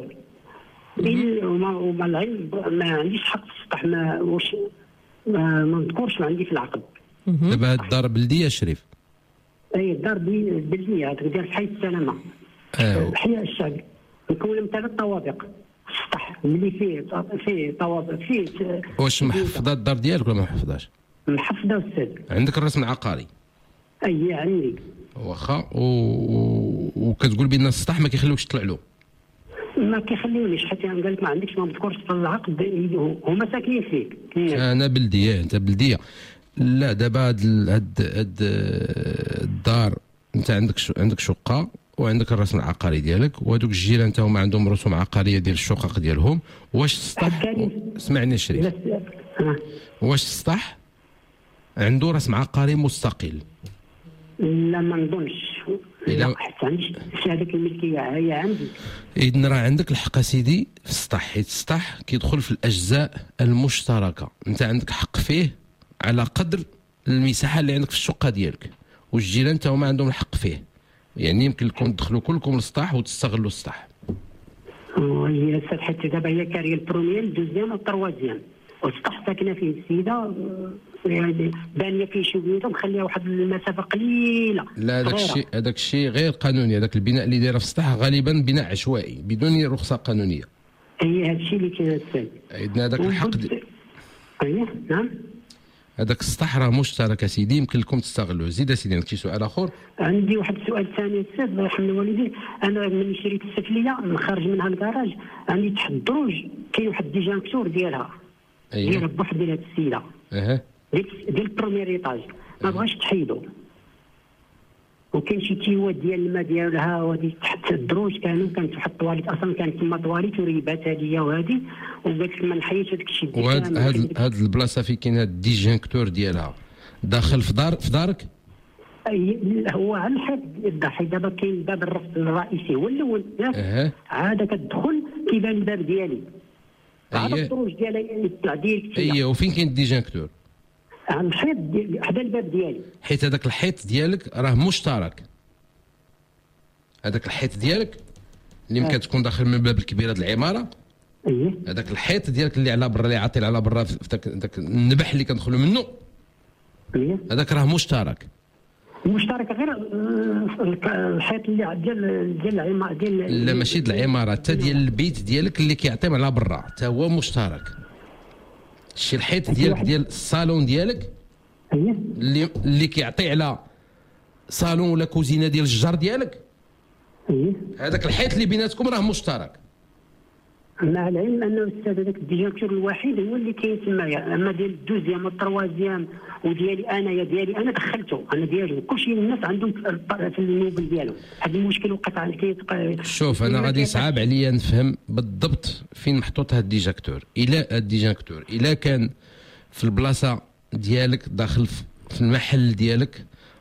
وما وما العلم ما عنديش حق في السطح، ما واش ما نذكرش ما عندي في العقد. دابا هاد الدار بلديه شريف؟ اي الدار بلديه هذيك ديال حي السلامه. اه حي الشعب مكونه من ثلاث طوابق. السطح اللي فيه فيه طوابق فيه. واش محفظه الدار ديالك ولا ما محفظاش؟ محفظه استاذ. عندك الرسم العقاري؟ اي عندي. واخا و... وكتقول بان السطح ما كيخليوكش تطلع له؟ ما كيخليونيش حتى قال لك ما عندكش ما مذكورش في العقد، هما ساكنين فيك. انا بلديه انت بلديه. لا دابا هاد هاد هاد الدار انت عندك ش... عندك شقه وعندك الرسم العقاري ديالك، وهذوك الجيران حتى هما عندهم رسوم عقاريه ديال الشقق ديالهم. واش السطح و... اسمعني شريف، واش السطح عنده رسم عقاري مستقل؟ لا ما نظنش. لا حتى عندي شهاده الملكيه هي عندي. اذن راه عندك الحق سيدي في السطح، حيت السطح كيدخل في الاجزاء المشتركه، انت عندك حق فيه على قدر المساحه اللي عندك في الشقه ديالك، والجيران حتى هما عندهم الحق فيه. يعني يمكن لكم تدخلوا كلكم للسطح وتستغلوا السطح. وهي السطح حتى دابا هي كاريه البروميير الدوزيام والتروازيام، والسطح ساكنه فيه السيده يعني بانيه فيه شويه ومخليها واحد المسافه قليله. لا هذاك الشيء هذاك الشيء غير قانوني، هذاك البناء اللي دايره في السطح غالبا بناء عشوائي بدون رخصه قانونيه. اي هذا الشيء اللي كاين السيد. اذن هذاك الحق دي... اي نعم. هذاك السطح راه مشترك سيدي، يمكن لكم تستغلوه. زيد سيدي عندك شي سؤال اخر؟ عندي واحد السؤال ثاني السيد الله يرحم الوالدين. انا ملي شريت السفليه خارج منها الكراج عندي تحت الدروج كاين واحد ديجانكتور ديالها. اييه ديالها بوحد ديال هاد السيده. اها ديال ديال البروميير ايطاج ما بغاش تحيدو، وكاين شي تيوات ديال الماء ديالها وهادي تحت الدروج كانوا كانت واحد الطواليت اصلا كانت تما طواليت وريباتها ليا وهادي، وقالت لك ما نحيدش هذاك الشيء. وهاد هاد هاد البلاصه فين كاين هاد الديجانكتور ديالها داخل في دار في دارك؟ اي هو على الحد الدار، حيت دابا كاين باب الرفض الرئيسي هو الاول اها عاد كتدخل كيبان الباب ديالي. اييه الدروج ديالها يطلع ديالك. اييه وفين كاين الديجانكتور؟ على الحيط حدا الباب ديالي. حيت هذاك الحيط ديالك راه مشترك، هذاك الحيط ديالك اللي يمكن تكون داخل من الباب الكبير هذه العماره. اييه هذاك الحيط ديالك اللي على برا اللي عاطل على برا في ذاك ذاك النبح اللي كندخلوا منه. اييه هذاك راه مشترك. مشترك غير الحيط اللي ديال ديال العماره ديال. لا ماشي ديال العماره، حتى ديال البيت ديالك اللي كيعطي على برا حتى هو مشترك. شي الحيط ديالك ديال الصالون ديالك اييه اللي اللي كيعطي على صالون ولا كوزينه ديال الجار ديالك. اييه هذاك الحيط اللي بيناتكم راه مشترك. مع العلم انه الاستاذ هذاك الديجانكتور الوحيد هو اللي كاين تمايا، اما ديال الدوزيام والتروازيام وديالي انايا ديالي انا دخلته انا ديالي كلشي الناس عندهم في النوبل ديالهم. هذا المشكل وقع على شوف انا غادي صعب عليا نفهم بالضبط فين محطوط هذا الديجانكتور. الى الديجانكتور الا كان في البلاصه ديالك داخل في المحل ديالك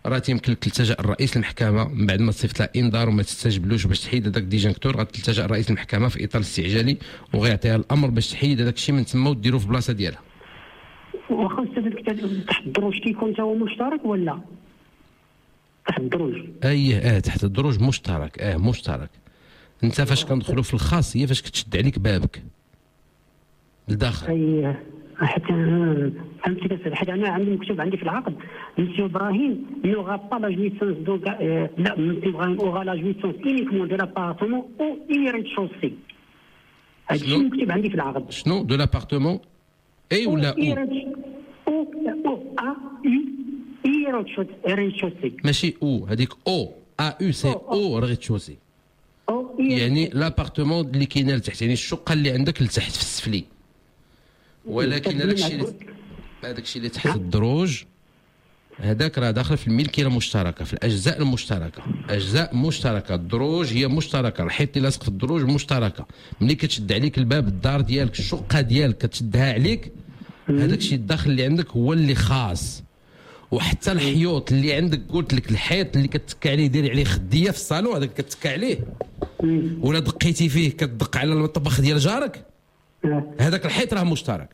راه تيمكن لك تلتجا الرئيس المحكمه من بعد ما تصيفط لها انذار وما تستجبلوش باش تحيد هذاك ديجانكتور، غتلتجا الرئيس المحكمه في اطار استعجالي وغيعطيها الامر باش تحيد هذاك الشيء من تما وديروه في بلاصه ديالها. واخا استاذ تحت الدروج كيكون تا هو مشترك ولا تحت الدروج؟ ايه اه تحت الدروج مشترك، اه مشترك. انت فاش كندخلوا في الخاص هي فاش كتشد عليك بابك لداخل. اييه حتى فهمتي، حيت انا عندي مكتوب عندي في العقد مسيو ابراهيم نو غا با لا جويسونس دو لا مسيو ابراهيم اورا لا جويسونس اونيكمون دو لابارتمون او اي ريتشوسي. هذا الشيء مكتوب عندي في العقد. شنو دو لابارتمون اي ولا او؟ او او ا يو اي ريتشوسي ماشي او، هذيك او ا يو سي او ريتشوسي، يعني لابارتمون اللي كاينه لتحت، يعني الشقه اللي عندك لتحت في السفلي. ولكن هذاك الشيء هذاك الشيء اللي تحت الدروج هذاك راه داخل في الملكيه المشتركه، في الاجزاء المشتركه، اجزاء مشتركه. الدروج هي مشتركه، الحيط اللي لاصق في الدروج مشتركه. ملي كتشد عليك الباب الدار ديالك الشقه ديالك كتشدها عليك، هذاك الشيء الداخل اللي عندك هو اللي خاص. وحتى الحيوط اللي عندك قلت لك الحيط اللي كتكا عليه ديري عليه خديه في الصالون هذاك كتكا عليه ولا دقيتي فيه كتدق على المطبخ ديال جارك، هذاك الحيط راه مشترك.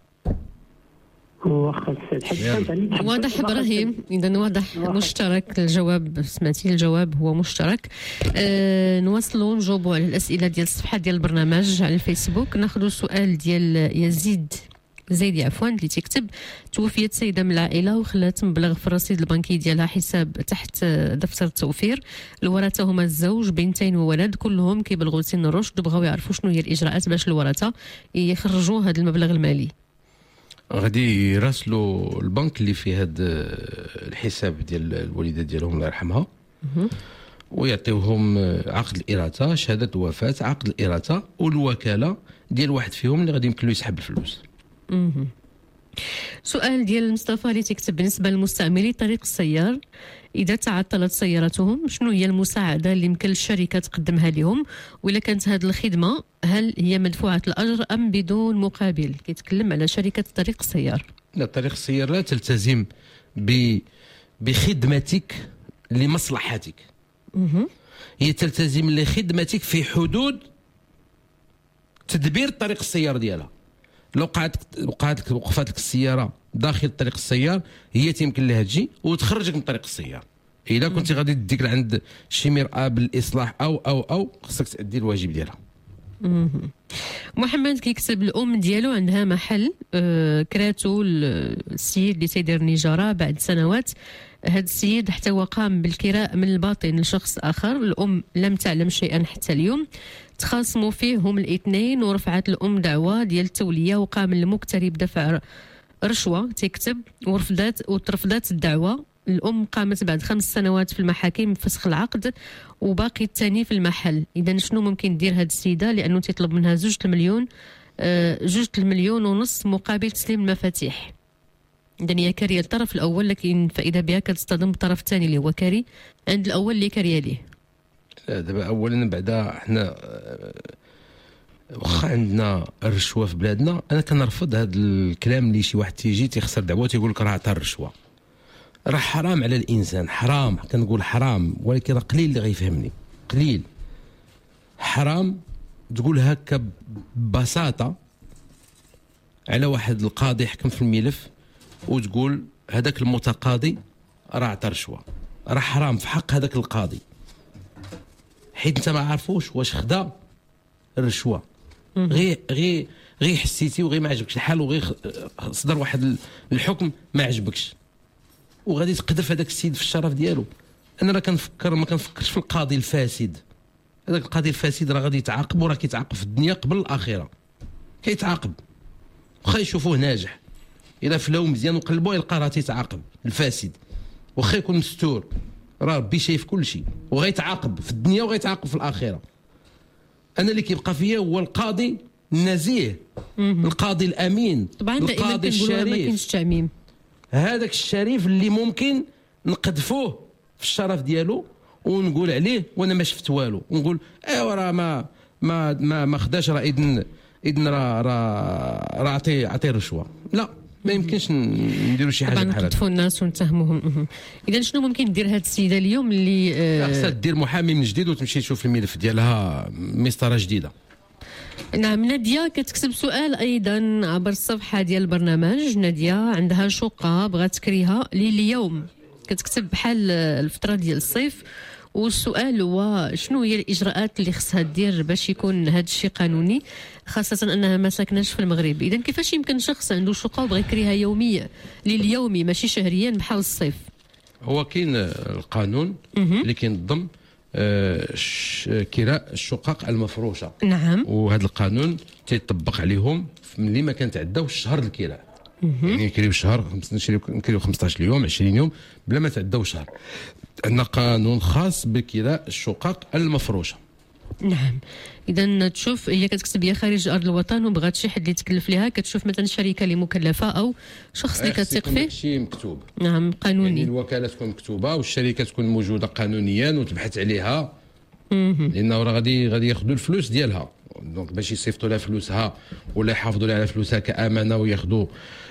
واضح ابراهيم، اذا واضح مشترك. الجواب سمعتي، الجواب هو مشترك. أه نواصلوا نجاوبوا على الاسئله ديال الصفحه ديال البرنامج على الفيسبوك. ناخذوا سؤال ديال يزيد زيدي عفوا اللي تكتب: توفيت سيده من العائله وخلات مبلغ في الرصيد البنكي ديالها حساب تحت دفتر التوفير. الورثه هما الزوج، بنتين وولد، كلهم كيبلغوا سن الرشد وبغاو يعرفوا شنو هي الاجراءات باش الورثه يخرجوا هذا المبلغ المالي. غادي يراسلوا البنك اللي فيه هذا الحساب ديال الوالده ديالهم الله يرحمها ويعطيوهم عقد الإراثة، شهادة وفاة، عقد الإراثة والوكالة ديال واحد فيهم اللي غادي يمكن له يسحب الفلوس. اها سؤال ديال مصطفى اللي تكتب: بالنسبة للمستعملي طريق السيار إذا تعطلت سيارتهم شنو هي المساعدة اللي يمكن الشركة تقدمها لهم؟ وإلا كانت هذه الخدمة هل هي مدفوعة الأجر أم بدون مقابل؟ كيتكلم على شركة طريق السيار. لا، طريق السيار لا تلتزم ب... بخدمتك لمصلحتك. اها هي تلتزم لخدمتك في حدود تدبير طريق السيار ديالها. لو قعدت وقعت وقفات لك السياره داخل طريق السيار هي تيمكن لها تجي وتخرجك من طريق السيار. اذا كنت غادي تديك لعند شي مرأة بالاصلاح او او او خصك تأدي الواجب ديالها. محمد كيكتب: الام ديالو عندها محل آه كراتو السيد اللي تيدير نجاره بعد سنوات. هذا السيد حتى هو قام بالكراء من الباطن لشخص اخر. الام لم تعلم شيئا حتى اليوم. تخاصموا فيه هم الاثنين ورفعت الام دعوه ديال التوليه وقام المقتري بدفع رشوه. تكتب: ورفضت وترفضت الدعوه. الام قامت بعد خمس سنوات في المحاكم بفسخ العقد وباقي الثاني في المحل. اذا شنو ممكن دير هذه السيده؟ لانه تيطلب منها زوج المليون آه جوج المليون ونص مقابل تسليم المفاتيح. اذا هي كاريه الطرف الاول، لكن فاذا بها كتصطدم بالطرف الثاني اللي هو كاري عند الاول اللي كاريه ليه. دابا اولا بعدا حنا واخا عندنا الرشوه في بلادنا، انا كنرفض هذا الكلام اللي شي واحد تيجي تيخسر دعوه تيقول لك راه عطى الرشوه. راه حرام على الانسان، حرام كنقول حرام، ولكن راه قليل اللي غيفهمني، قليل. حرام تقول هكا ببساطه على واحد القاضي حكم في الملف وتقول هذاك المتقاضي راه عطى رشوه. راه حرام في حق هذاك القاضي، حيت انت ما عارفوش واش خدا الرشوه، غير غير غير حسيتي وغير ما عجبكش الحال وغير صدر واحد الحكم ما عجبكش وغادي تقذف هذاك السيد في الشرف ديالو. انا راه كنفكر ما كنفكرش في القاضي الفاسد. هذاك القاضي الفاسد راه غادي يتعاقب وراه كيتعاقب في الدنيا قبل الاخره، كيتعاقب واخا يشوفوه ناجح. اذا فلاو مزيان وقلبوه يلقى راه تيتعاقب. الفاسد واخا يكون مستور راه ربي شايف كل شيء وغيتعاقب في الدنيا وغيتعاقب في الاخره. انا اللي كيبقى فيا هو القاضي النزيه، القاضي الامين، طبعا القاضي الشريف. ما كاينش تعميم. هذاك الشريف اللي ممكن نقذفوه في الشرف ديالو ونقول عليه وانا ما شفت والو، ونقول ايوا راه ما ما ما ما خداش، راه اذن اذن راه راه راه عطي عطي رشوه. لا، ما يمكنش نديروا شي حاجه طبعا بحال هكا. نقطفوا الناس ونتهموهم. اذا شنو ممكن دير هذه السيده اليوم اللي آه خاصها دير محامي من جديد وتمشي تشوف الملف ديالها مسطره جديده. نعم. نادية كتكتب سؤال أيضا عبر الصفحة ديال البرنامج. نادية عندها شقة بغات تكريها لليوم، كتكتب بحال الفترة ديال الصيف، والسؤال هو شنو هي الإجراءات اللي خصها دير باش يكون هذا الشيء قانوني، خاصة أنها ما ساكناش في المغرب. إذا كيفاش يمكن شخص عنده شقة وبغى يكريها يوميا لليومي ماشي شهريا بحال الصيف؟ هو كاين القانون اللي كينظم آه كراء الشقق المفروشه. نعم. وهذا القانون تيطبق عليهم ملي ما كنتعداوش الشهر الكراء. يعني نكريو شهر، نكريو خمسطاش يوم عشرين يوم بلا ما تعداو شهر. عندنا قانون خاص بكراء الشقق المفروشه. نعم. اذا تشوف هي كتكتب هي خارج ارض الوطن وبغات شي حد اللي يتكلف لها، كتشوف مثلا شركه اللي مكلفه او شخص اللي كتثق فيه. شي مكتوب. نعم قانوني. يعني الوكاله تكون مكتوبه والشركه تكون موجوده قانونيا وتبحث عليها. لانه راه غادي غادي ياخذوا الفلوس ديالها، دونك باش يصيفطوا لها فلوسها ولا يحافظوا لها على فلوسها كامانه وياخذوا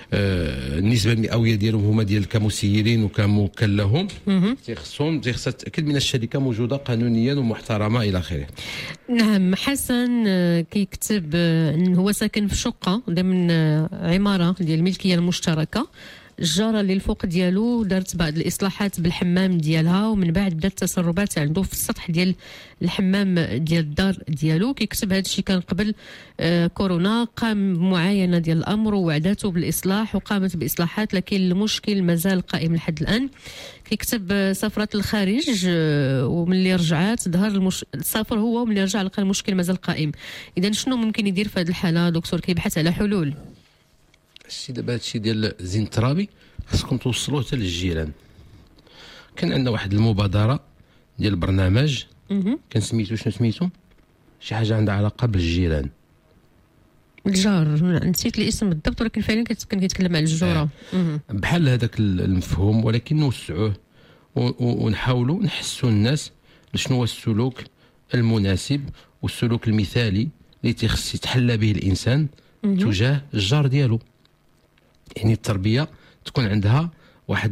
آه النسبه المئويه ديالهم هما ديال كمسيرين وكموكل لهم. تيخصهم تيخصها تتاكد من الشركه موجوده قانونيا ومحترمه الى اخره. نعم. حسن كيكتب انه هو ساكن في شقه ضمن عماره ديال الملكيه المشتركه، الجاره اللي الفوق ديالو دارت بعض الاصلاحات بالحمام ديالها، ومن بعد بدات التسربات عنده في السطح ديال الحمام ديال الدار ديالو. كيكتب هذا الشيء كان قبل آه كورونا، قام بمعاينه ديال الامر ووعداته بالاصلاح وقامت باصلاحات، لكن المشكل مازال قائم لحد الان. كيكتب سافرت الخارج آه وملي رجعات ظهر المش... سافر هو وملي رجع لقى المشكل مازال قائم. اذا شنو ممكن يدير في هذه الحاله دكتور؟ كيبحث على حلول. الشيء دابا هادشي ديال زين الترابي خاصكم توصلوه حتى للجيران. كان عندنا واحد المبادره ديال البرنامج كان سميتو شنو سميتو؟ شي حاجه عندها علاقه بالجيران. الجار، نسيت الاسم بالضبط ولكن فعلا كان كيتكلم على الجوره. آه. بحال هذاك المفهوم ولكن نوسعوه ونحاولوا نحسوا الناس شنو هو السلوك المناسب والسلوك المثالي اللي تيخص يتحلى به الانسان تجاه الجار ديالو. يعني التربيه تكون عندها واحد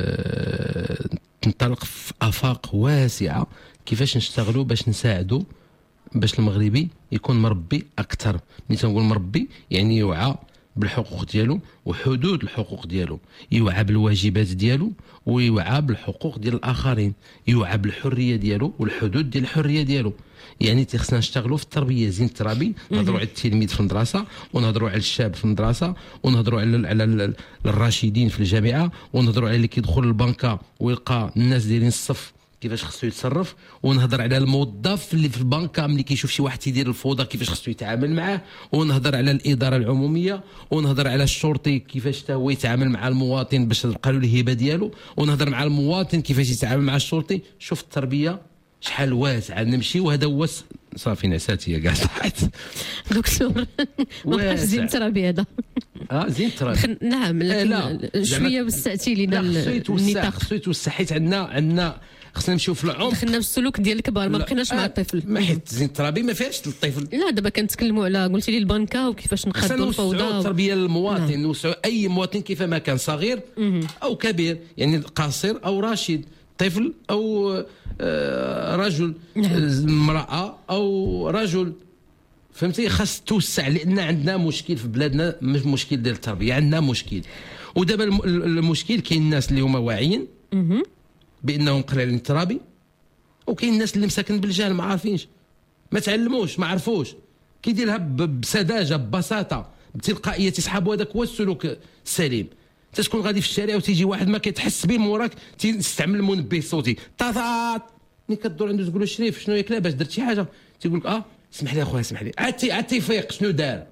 تنطلق في افاق واسعه كيفاش نشتغلوا باش نساعدوا باش المغربي يكون مربي اكثر. ملي تنقول مربي يعني يوعى بالحقوق ديالو وحدود الحقوق ديالو، يوعى بالواجبات ديالو ويوعى بالحقوق ديال الاخرين، يوعى بالحريه ديالو والحدود ديال الحريه ديالو. يعني تيخصنا نشتغلوا في التربيه زين الترابي، نهضروا على التلميذ في المدرسه ونهضروا على الشاب في المدرسه ونهضروا على على الراشدين في الجامعه ونهضروا على اللي كيدخل البنكه ويلقى الناس دايرين الصف كيفاش خصو يتصرف، ونهضر على الموظف اللي في البنكه ملي كيشوف شي واحد تيدير الفوضى كيفاش خصو يتعامل معاه، ونهضر على الاداره العموميه، ونهضر على الشرطي كيفاش حتى هو يتعامل مع المواطن باش تبقى له الهبه ديالو، ونهضر مع المواطن كيفاش يتعامل مع الشرطي. شوف التربيه شحال واسعه نمشي، وهذا هو صافي نسات هي كاع صحيت دكتور. ما بقاش زين التربيه هذا. اه زين التربيه نعم، لكن لا. شويه وسعتي لينا النطاق. خصو يتوسع حيت عندنا عندنا خصنا نمشيو في العمق. دخلنا في السلوك ديال الكبار، ما بقيناش مع الطفل. ما حيت زين التربيه ما فيهاش الطفل. لا دابا كنتكلموا على قلتي لي البنكه وكيفاش نقادوا الفوضى. نوسعوا التربيه للمواطن، نوسعوا اي مواطن كيفما كان صغير او كبير، يعني قاصر او راشد، طفل او آه رجل، امراه او رجل، فهمتي؟ خاص توسع لان عندنا مشكل في بلادنا، مش مشكل ديال التربيه، عندنا مشكل. ودابا المشكل كاين الناس اللي هما واعيين بانهم قلالين الترابي، وكاين الناس اللي مساكن بالجهل ما عارفينش، ما تعلموش، ما عرفوش، كيديرها بسذاجه ببساطه بتلقائيه، تسحبوا. هذاك هو السلوك السليم. تكون غادي في الشارع وتيجي واحد ما كيتحس به موراك تستعمل المنبه الصوتي طاطات، ملي كدور عنده تقول له شريف شنو ياك لاباس درت شي حاجه، تيقول لك اه اسمح لي اخويا اسمح لي، عاد عاد تيفيق شنو دار.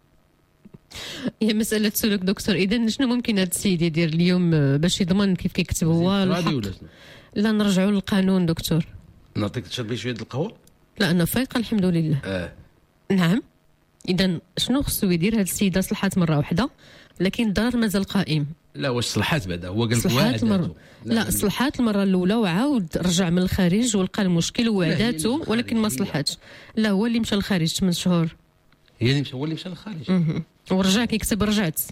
هي مساله سلوك دكتور. اذا شنو ممكن هذا السيد يدير اليوم باش يضمن كيف كيكتب هو الحق؟ لا نرجعوا للقانون دكتور. نعطيك تشربي شويه د القهوه؟ لا انا فايقه الحمد لله. اه نعم. اذا شنو خصو يدير هذا السيده؟ صلحات مره واحده لكن الضرر مازال قائم. لا واش صلحات بعدا؟ هو قال صلحات المره لا, لا صلحات المره الاولى وعاود رجع من الخارج ولقى المشكل ووعداته ولكن ما صلحاتش. لا هو اللي مشى للخارج ثمان شهور. هي اللي مشى هو اللي مشى للخارج ورجع كيكتب رجعت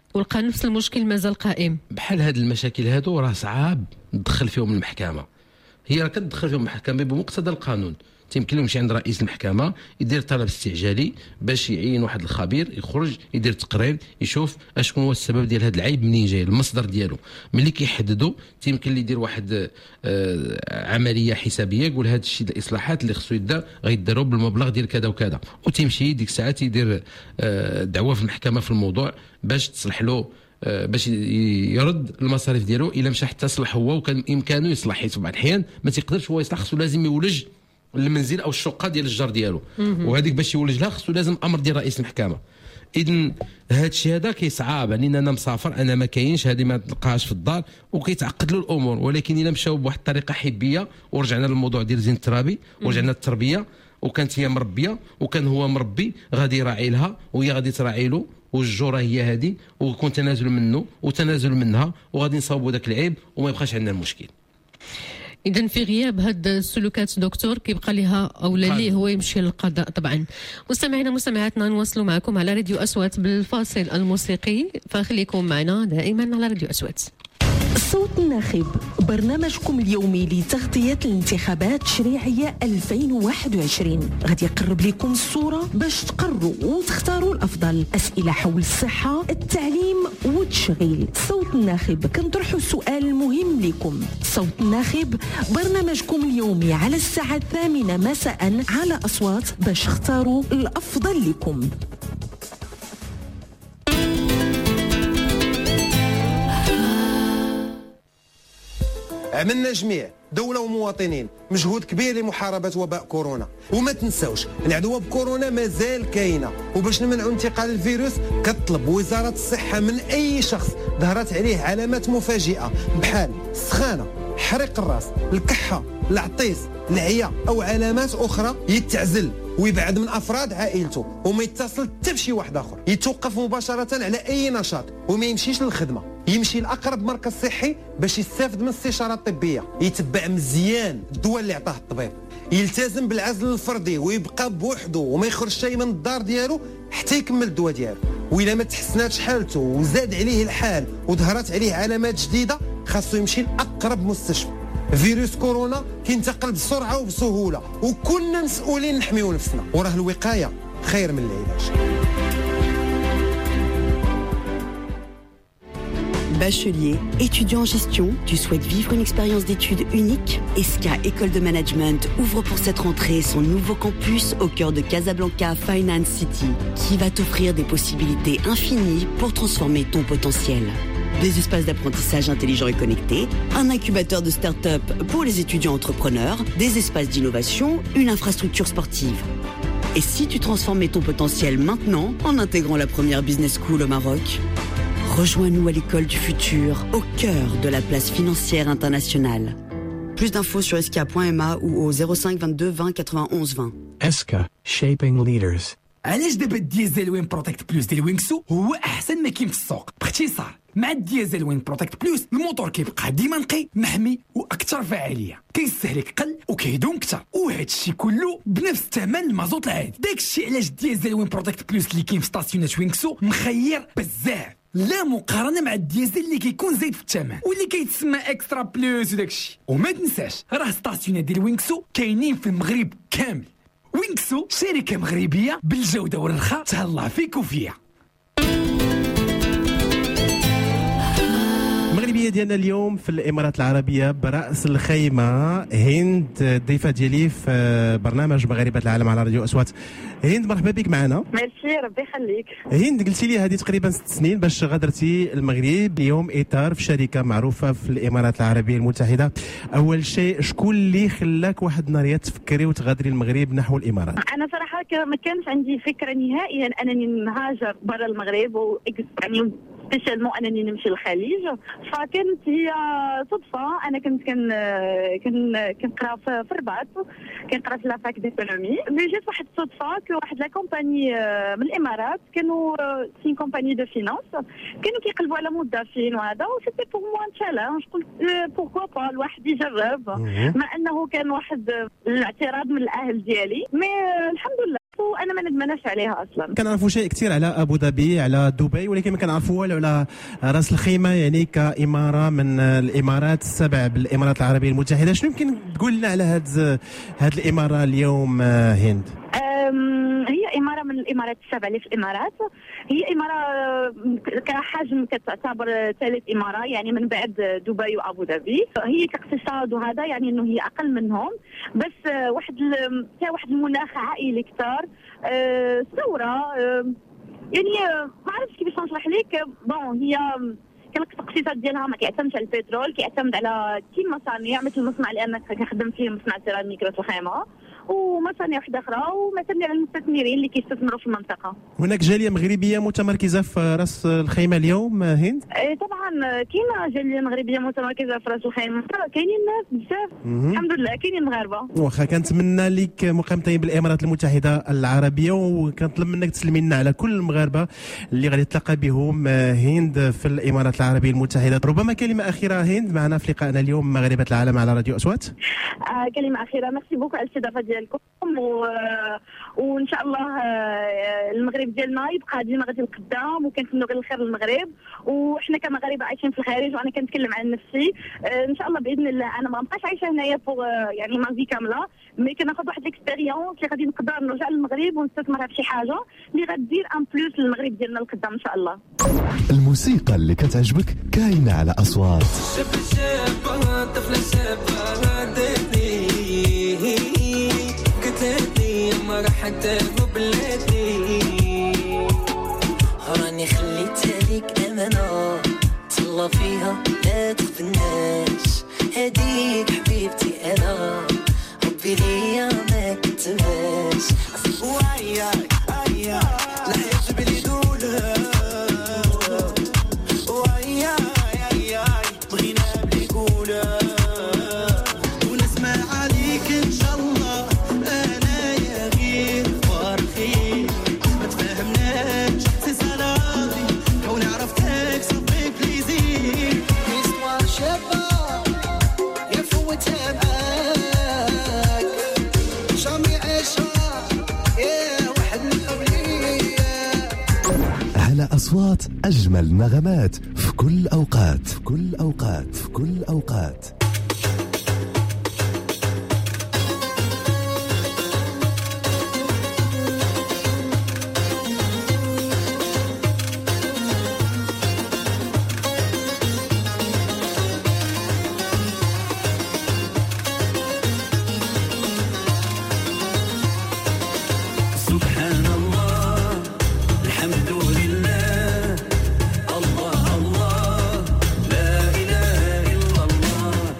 ولقى نفس المشكل مازال قائم. بحال هاد المشاكل هادو راه صعاب تدخل فيهم المحكمه، هي راه كتدخل فيهم المحكمه بمقتضى القانون. تيمكن له يمشي عند رئيس المحكمه يدير طلب استعجالي باش يعين واحد الخبير يخرج يدير تقرير يشوف اشكون هو السبب ديال هذا العيب، منين جاي المصدر ديالو. ملي كيحددوا تيمكن ليه يدير واحد آه عمليه حسابيه يقول هذا الشيء الاصلاحات اللي خصو يدار غيداروا بالمبلغ ديال كذا وكذا، وتيمشي ديك الساعات يدير آه دعوه في المحكمه في الموضوع باش تصلح له آه باش يرد المصاريف ديالو الا مشى حتى صلح هو وكان بامكانه يصلح، حيت بعض الاحيان ما تيقدرش هو يصلح، خصو لازم يولج المنزل او الشقه ديال الجار ديالو، وهذيك باش يولج لها خصو لازم امر ديال رئيس المحكمه. اذا هذا الشيء هذا كيصعب، يعني انا مسافر انا ما كاينش هذه ما تلقاهاش في الدار وكيتعقد له الامور. ولكن الا مشاو بواحد الطريقه حبيه ورجعنا للموضوع ديال زين الترابي ورجعنا للتربيه وكانت هي مربيه وكان هو مربي غادي يراعي لها وهي غادي تراعي له، والجوره هي هذه ويكون تنازل منه وتنازل منها وغادي نصاوبوا ذاك العيب وما يبقاش عندنا المشكل. إذن في غياب هاد السلوكات دكتور كيبقى لها أولى ليه هو يمشي للقضاء طبعا. مستمعينا مستمعاتنا نواصلوا معكم على راديو أصوات بالفاصل الموسيقي، فخليكم معنا دائما على راديو أصوات. صوت الناخب، برنامجكم اليومي لتغطية الانتخابات التشريعية ألفين وواحد وعشرين. غادي يقرب لكم الصورة باش تقرروا وتختاروا الأفضل. أسئلة حول الصحة، التعليم والتشغيل. صوت الناخب كنطرحوا السؤال المهم لكم. صوت الناخب برنامجكم اليومي على الساعة الثامنة مساء على أصوات باش تختاروا الأفضل لكم. عملنا جميع دولة ومواطنين مجهود كبير لمحاربة وباء كورونا، وما تنساوش العدوى بكورونا مازال كاينة، وباش نمنعوا انتقال الفيروس كتطلب وزارة الصحة من أي شخص ظهرت عليه علامات مفاجئة بحال السخانة، حريق الراس، الكحة، العطيس، العيا أو علامات أخرى يتعزل ويبعد من أفراد عائلته وما يتصل حتى بشي واحد آخر، يتوقف مباشرة على أي نشاط وما يمشيش للخدمة، يمشي لأقرب مركز صحي باش يستافد من الاستشارة الطبية، يتبع مزيان الدواء اللي عطاه الطبيب، يلتزم بالعزل الفردي ويبقى بوحده وما يخرج شيء من الدار ديالو حتى يكمل الدواء ديالو. وإلا ما تحسناتش حالته وزاد عليه الحال وظهرت عليه علامات جديدة خاصو يمشي لأقرب مستشفى. فيروس كورونا كينتقل بسرعة وبسهولة وكلنا مسؤولين نحميو نفسنا، وراه الوقاية خير من العلاج. Bachelier, étudiant en gestion, tu souhaites vivre une expérience d'études unique? E S C A École de Management ouvre pour cette rentrée son nouveau campus au cœur de Casablanca Finance City, qui va t'offrir des possibilités infinies pour transformer ton potentiel. Des espaces d'apprentissage intelligents et connectés, un incubateur de start-up pour les étudiants entrepreneurs, des espaces d'innovation, une infrastructure sportive. Et si tu transformais ton potentiel maintenant en intégrant la première business school au Maroc? Rejoins-nous à l'école du futur, au cœur de la place financière internationale. Plus d'infos sur esca point m a ou au zéro cinq vingt-deux vingt quatre-vingt-onze vingt. E S C A Shaping Leaders. علاش دابا الديزل وين بروتكت بلوس ديال وينكسو هو احسن ما كاين في السوق؟ باختصار مع الديزل وين بروتكت بلوس الموتور كيبقى ديما نقي محمي واكثر فعاليه، كيستهلك قل وكيدوم اكثر، وهذا الشيء كله بنفس الثمن المازوت العادي. داك الشيء علاش الديزل وين بروتكت بلوس اللي كاين في ستاسيونات وينكسو مخير بزاف، لا مقارنه مع الديزل اللي كيكون زايد في الثمن واللي كيتسمى اكسترا بلوس وداك الشيء. وما تنساش راه ستاسيونات ديال وينكسو كاينين في المغرب كامل. وينكسو شركة مغربية بالجودة والرخاء، تهلا فيك وفيها. المغربية ديالنا اليوم في الإمارات العربية برأس الخيمة هند، ضيفة ديالي في برنامج مغاربة العالم على راديو أصوات. هند مرحبا بك معنا. ميرسي ربي يخليك. هند قلتي لي هذه تقريبا ست سنين باش غادرتي المغرب، اليوم إطار في شركة معروفة في الإمارات العربية المتحدة. أول شيء شكون اللي خلاك واحد النهار تفكري وتغادري المغرب نحو الإمارات؟ أنا صراحة ما كانش عندي فكرة نهائيا أنني نهاجر برا المغرب و يعني سبيشالمون انني نمشي للخليج، فكانت هي صدفه. انا كنت كن كن كنقرا في الرباط، كنقرا في لافاك ديكونومي، مي جات واحد الصدفه كو واحد لا كومباني من الامارات كانوا سين كومباني دو فينانس كانوا كيقلبوا على موظفين وهذا، وسيتي بور موا تشالنج. قلت بوركوا با الواحد يجرب، مع انه كان واحد الاعتراض من الاهل ديالي، مي الحمد لله وانا ما ندمناش عليها اصلا. كنعرفوا شيء كثير على ابو ظبي، على دبي، ولكن ما كنعرفوا والو على راس الخيمه يعني كاماره من الامارات السبع بالامارات العربيه المتحده. شنو يمكن تقول لنا على هذه هذه الاماره اليوم هند؟ هي إمارة من الإمارات السبع اللي في الإمارات. هي إمارة كحجم كتعتبر ثالث إمارة يعني من بعد دبي وأبو ظبي. هي كاقتصاد وهذا يعني إنه هي أقل منهم، بس واحد فيها واحد المناخ عائلي كثار. ثورة يعني ما عرفتش كيفاش نشرح لك. بون هي كان الاقتصاد ديالها ما كيعتمدش على البترول، كيعتمد على كيما مصانع مثل المصنع اللي انا كنخدم فيه مصنع سيراميك راس الخيمه، ومصانع واحده اخرى، ومثلا على المستثمرين اللي كيستثمروا في المنطقه. هناك جاليه مغربيه متمركزه في راس الخيمه اليوم هند؟ اي طبعا كاينه جاليه مغربيه متمركزه في راس الخيمه، كاينين ناس بزاف الحمد لله، كاينين مغاربه. واخا كنتمنى لك مقامتين بالامارات المتحده العربيه، وكنطلب منك تسلمي لنا على كل المغاربه اللي غادي تلقى بهم هند في الامارات العربيه المتحده. ربما كلمه اخيره هند معنا في لقائنا اليوم مغاربه العالم على راديو اصوات. آه كلمه اخيره، ميرسي بوكو على الاستضافه ديالكم، و... وان شاء الله المغرب ديالنا يبقى ديما غادي لقدام، وكنتمنوا غير الخير للمغرب، وحنا كمغاربه عايشين في الخارج، وانا كنتكلم عن نفسي ان شاء الله باذن الله انا ما نبقاش عايشه هنايا فوق يعني ما في كامله، مي كناخذ واحد ليكسبيريونس اللي غادي نقدر نرجع للمغرب ونستثمرها في شي حاجه اللي غدير ان بلوس للمغرب ديالنا لقدام ان شاء الله. الموسيقى اللي كتعجبك كاينه على اصوات. شاب شابه طفله شابه هدتني قتلتني ما راح اتعب بلادي، راني خليتها ليك امانه تهلا فيها ما تخفناش، هديك حبيبتي انا حبي ليا ما كتباش. وياك وياك لحيت بلي دولها، وياك وياك بغينا بلي قولها، ونسمع عليك ان شاء الله انا يا غير فرخي ما تفهمناش سي صلاتي كوني عرفتك صافي بليزير. هيستوار شابه يا فوتها معاك جامي عيشها يا واحد من قبلية. على أصوات أجمل نغمات في كل أوقات في كل أوقات في كل أوقات. سبحان الله الحمد لله الله الله لا إله إلا الله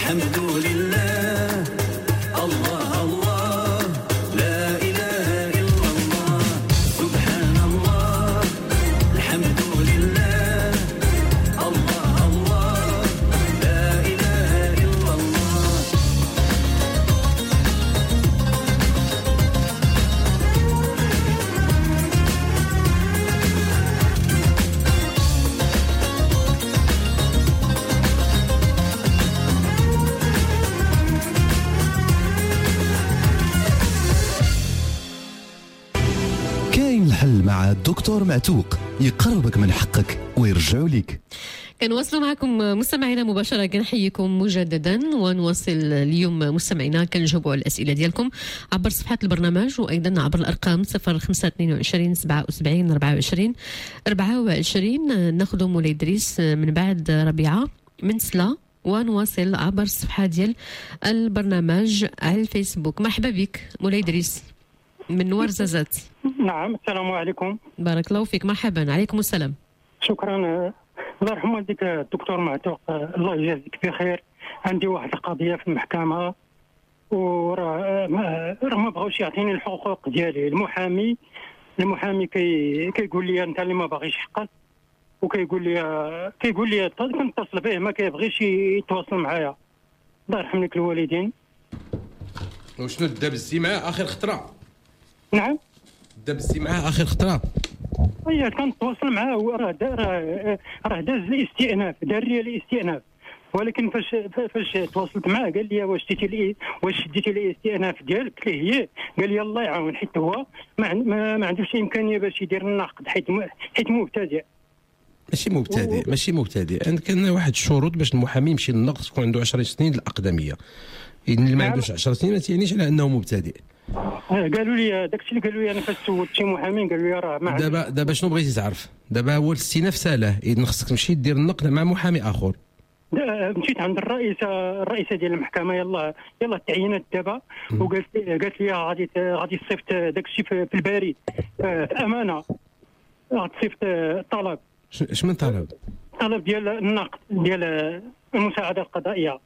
الحمد لله الله الله لا إله إلا الله سبحان الله الحمد لله الله الله لا إله إلا الله. كاين الحل مع الدكتور معتوق، يقربك من حقك ويرجعوا لك. كنواصلوا معكم مستمعينا مباشرة، كنحييكم مجددا ونواصل اليوم مستمعينا كنجاوبوا على الأسئلة ديالكم عبر صفحات البرنامج وأيضا عبر الأرقام صفر خمسة اثنين وعشرين سبعة وسبعين أربعة وعشرين أربعة وعشرين. ناخذ مولاي إدريس من بعد ربيعة من سلا ونواصل عبر الصفحة ديال البرنامج على الفيسبوك. مرحبا بك مولاي إدريس من نوار زازات. نعم السلام عليكم. بارك الله فيك. مرحبا. عليكم السلام. شكرا. الله يرحم والديك الدكتور معتوق، الله يجازيك بخير. عندي واحد القضيه في المحكمه وراه راه ما بغاوش يعطيني الحقوق ديالي. المحامي المحامي كي كيقول لي انت اللي ما باغيش حقك، وكيقول لي كيقول لي كنتصل به ما كيبغيش يتواصل معايا. الله يرحم لك الوالدين. وشنو دا بزي معاه اخر خطره؟ نعم دا بزي معاه اخر خطره. هي كنتواصل معاه وراه راه راه داز الاستئناف، دار لي الاستئناف، ولكن فاش فاش تواصلت معاه قال لي واش شديتي لي واش شديتي لي الاستئناف ديالك؟ قلت له هي. قال لي الله يعاون، حيت هو ما, ما, ما عندوش امكانيه باش يدير النقد حيت حيت مبتدئ. ماشي مبتدئ ماشي مبتدئ عندك كان واحد الشروط باش المحامي يمشي للنقد تكون عنده عشر سنين الاقدميه. اذا اللي ما عندوش عشر سنين ما تعنيش على انه مبتدئ. قالوا لي داكشي اللي قالوا لي انا فاش سولت شي محامي قالوا لي راه ما دابا دابا شنو بغيتي تعرف؟ دابا هو الاستئناف ساله، اذا خصك تمشي دير النقد مع محامي اخر. مشيت عند الرئيسه الرئيسه ديال المحكمه، يلا يلا تعينت دابا، وقالت لي قالت لي غادي غادي تصيفط داكشي في البريد في امانه، غتصيفط الطلب. اش من طلب؟ طلب ديال النقد ديال المساعده القضائيه.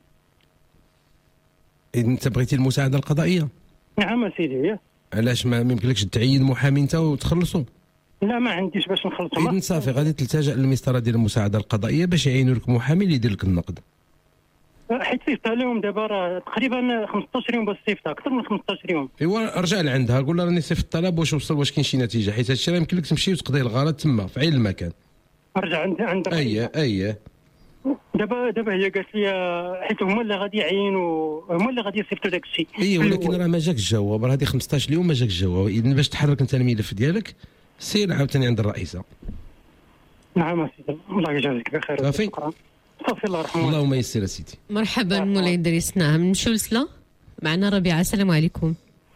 اذا انت بغيتي المساعده القضائيه؟ نعم سيدي. علاش ما يمكنلكش تعين محامي انت وتخلصوا؟ لا ما عنديش باش نخلصوا. اذا صافي غادي تلتجأ للمسطره ديال المساعده القضائيه باش يعينوا لك محامي اللي يدير لك النقد. حيت صيفط لهم دابا راه تقريبا خمسطاش يوم باش صيفطها، اكثر من خمسطاش يوم. ايوا رجع لعندها قول لها راني صيفط الطلب واش وصل واش كاين شي نتيجه، حيت هادشي راه يمكن لك تمشي وتقضي الغرض تما في عين المكان. ارجع عند عند اييه اييه. دابا دابا هي قالت لي حيت هما اللي غادي يعينوا هما اللي غادي يصيفطوا داك الشيء. اييه ولكن راه ما جاك الجواب، راه هذه خمسطاش يوم ما جاك الجواب. اذا باش تحرك انت الملف ديالك سير عاوتاني عند الرئيسه. نعم سيدي الله يجازيك بخير. صافي صافي الله يرحمه. اللهم يسر سيدي. مرحبا مولاي إدريس. نعم نمشيو لسلا معنا ربيعه. السلام عليكم.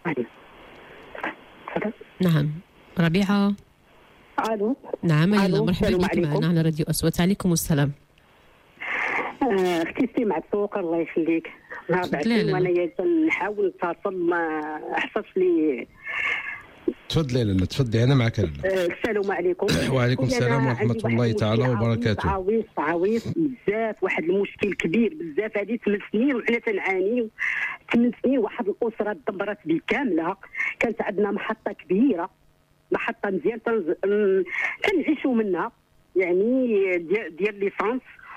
نعم ربيعه. الو. نعم الو. مرحبا بك معنا على راديو أصوات. عليكم السلام. اختي سي معتوق الله يخليك. نهار بعدين وانا نحاول نتصل ما حصلش لي. تفضلي لاله تفضلي انا معك لاله. السلام عليكم. وعليكم السلام ورحمه الله تعالى وبركاته. عويص عويص بزاف، واحد المشكل كبير بزاف. هذه ثمان سنين وحنا تنعانيو. ثمان سنين واحد الاسره دبرت بالكامله. كانت عندنا محطه كبيره، محطه مزيان تنعيشوا منها يعني ديال ديال ليسانس،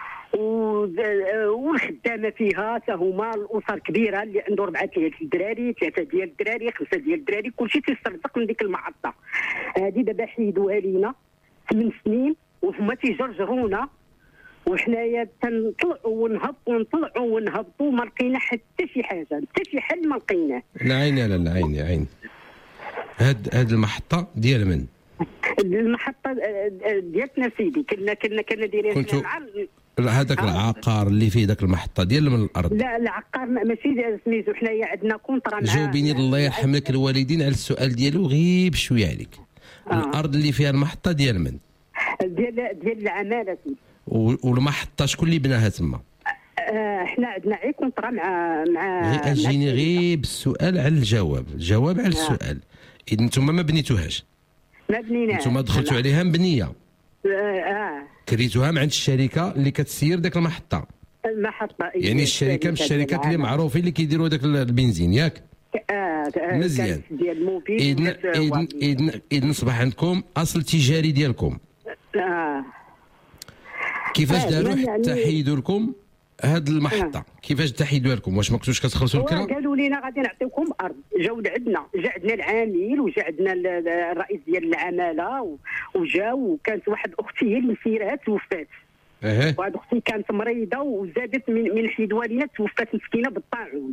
والخدامه فيها حتى هما الاسر كبيره اللي عنده اربعه ديال الدراري، ثلاثه ديال الدراري، خمسه ديال الدراري، كلشي تيسترزق من ديك المحطه هذه. دابا حيدوها لينا ثمان سنين وهما تيجرجرونا، وحنايا تنطلعوا ونهبطوا ونطلعوا ونهبطوا ما لقينا حتى شي حاجه، حتى شي حل ما لقيناه. لا عيني لا عيني عيني. هاد هاد المحطه ديال من؟ المحطه ديالنا سيدي. كنا كنا كنا دايرين مع هذاك العقار اللي فيه ذاك المحطه ديال من الارض. لا العقار ماشي سميتو، حنايا عندنا كونطرا مع. جاوبيني الله يرحم لك الوالدين على السؤال ديالو غير بشويه عليك. آه. الارض اللي فيها المحطه ديال من؟ ديال ديال العماله سيدي. والمحطه شكون اللي بناها تما؟ آه حنا عندنا غير كونطرا مع مع غير اجيني غير بالسؤال على الجواب، الجواب على السؤال. آه. اذا انتم ما بنيتوهاش؟ ما بنيناش. انتم دخلتوا عليها مبنيه. اه, آه. كريتوها من عند الشركه اللي كتسير داك المحطه. المحطه يعني الشركه من الشركات اللي معروفين اللي كيديروا هذاك البنزين ياك؟ اه مزيان. ديال موبيل. اذن اذن اذن اذن اصبح عندكم اصل تجاري ديالكم. اه كيفاش آه داروا يعني حتى حيدوا لكم هاد المحطه؟ آه. كيفاش تحيدوها لكم؟ واش ما كنتوش كتخلصوا الكرا؟ قالوا لنا غادي نعطيوكم ارض، جاو لعندنا، جا عندنا العامل وجا عندنا الرئيس ديال العماله وجاو، وكانت واحد اختي هي اللي مسيرها توفات. اها. وهاد اختي كانت مريضه وزادت من من حيدوها لينا، توفات مسكينه بالطاعون.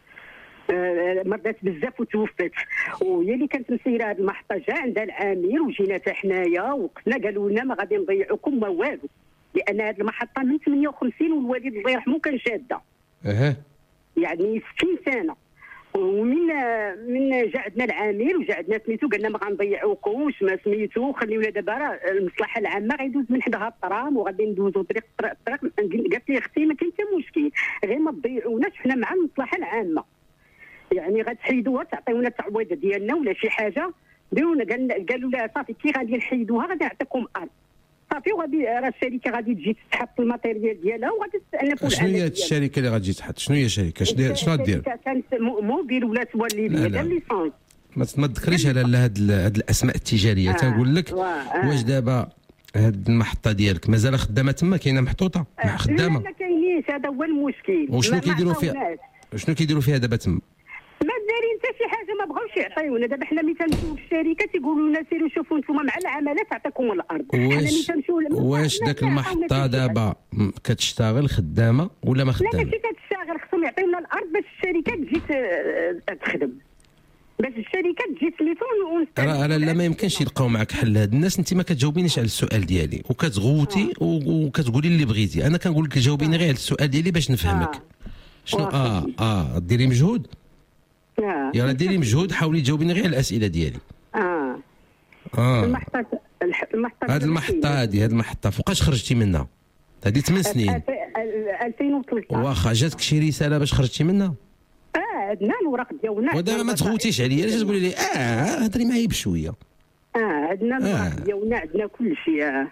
آه مرضات بزاف وتوفات، وهي اللي كانت مسيره هذه المحطه. جا عندها العامل وجينا حتى حنايا وقفنا، قالوا لنا ما غادي نضيعوكم ما والو، لان هذه المحطه من ثمانية وخمسين والوالد الله يرحمه كان شاده. اها. يعني ستين سنه. ومن من جا عندنا العامل وجا عندنا سميتو، قالنا ما غنضيعوكمش، ما سميتو خليونا دابا راه المصلحه العامه غيدوز من حدها الطرام وغادي ندوزو طريق الطريق. قالت لي اختي ما كاين حتى مشكل، غير ما تضيعوناش، حنا مع المصلحه العامه. يعني غتحيدوها تعطيونا التعويض ديالنا ولا شي حاجه ديرونا. قالوا لها صافي كي غادي نحيدوها غادي نعطيكم ارض صافي، وغادي راه الشركه غادي تجي تحط الماتيريال ديالها وغادي تستأنفوا. شنو هي الشركه اللي غادي تحط؟ شنو هي الشركه؟ شنو شنو غدير؟ كانت موبيل ولا تولي ديال الليسونس. ما ما تذكريش على هاد هاد الاسماء التجاريه. آه. تنقول لك آه. واش دابا هاد المحطه ديالك مازال خدامه تما؟ كاينه محطوطه آه. خدامه؟ لا ما كاينينش، هذا هو المشكل. وشنو كيديروا فيها؟ شنو كيديروا فيها دابا تما؟ ما دايرين حتى شي حاجه، ما بغاوش يعطيونا. دابا حنا ملي تنمشيو للشركه تيقولوا لنا سيروا شوفوا نتوما مع العماله تعطيكم الارض. واش واش داك المحطه دابا كتشتغل خدامه ولا ما خدامه؟ لا ماشي كتشتغل، خصهم يعطيونا الارض باش الشركه تجي تخدم، باش الشركه تجي سميتو. راه لا ما يمكنش يلقاو معك حل. هاد الناس انت ما كتجاوبينيش على السؤال ديالي وكتغوتي وكتقولي اللي بغيتي. انا كنقول لك جاوبيني غير على السؤال ديالي باش نفهمك. شنو اه اه ديري مجهود؟ آه. يلا ديري مجهود، حاولي تجاوبيني غير على الاسئله ديالي. اه اه المحطه المحطه هذه المحطه هذه هذه المحطه فوقاش خرجتي منها؟ هذه ثمان سنين ألفين وثلاثة عشر. واخا جاتك شي رساله باش خرجتي منها؟ اه عندنا الوراق ديالنا. ودابا ما تغوتيش عليا، علاش تقولي لي اه هضري معايا بشويه؟ اه عندنا الوراق ديالنا، عندنا كل شيء. آه.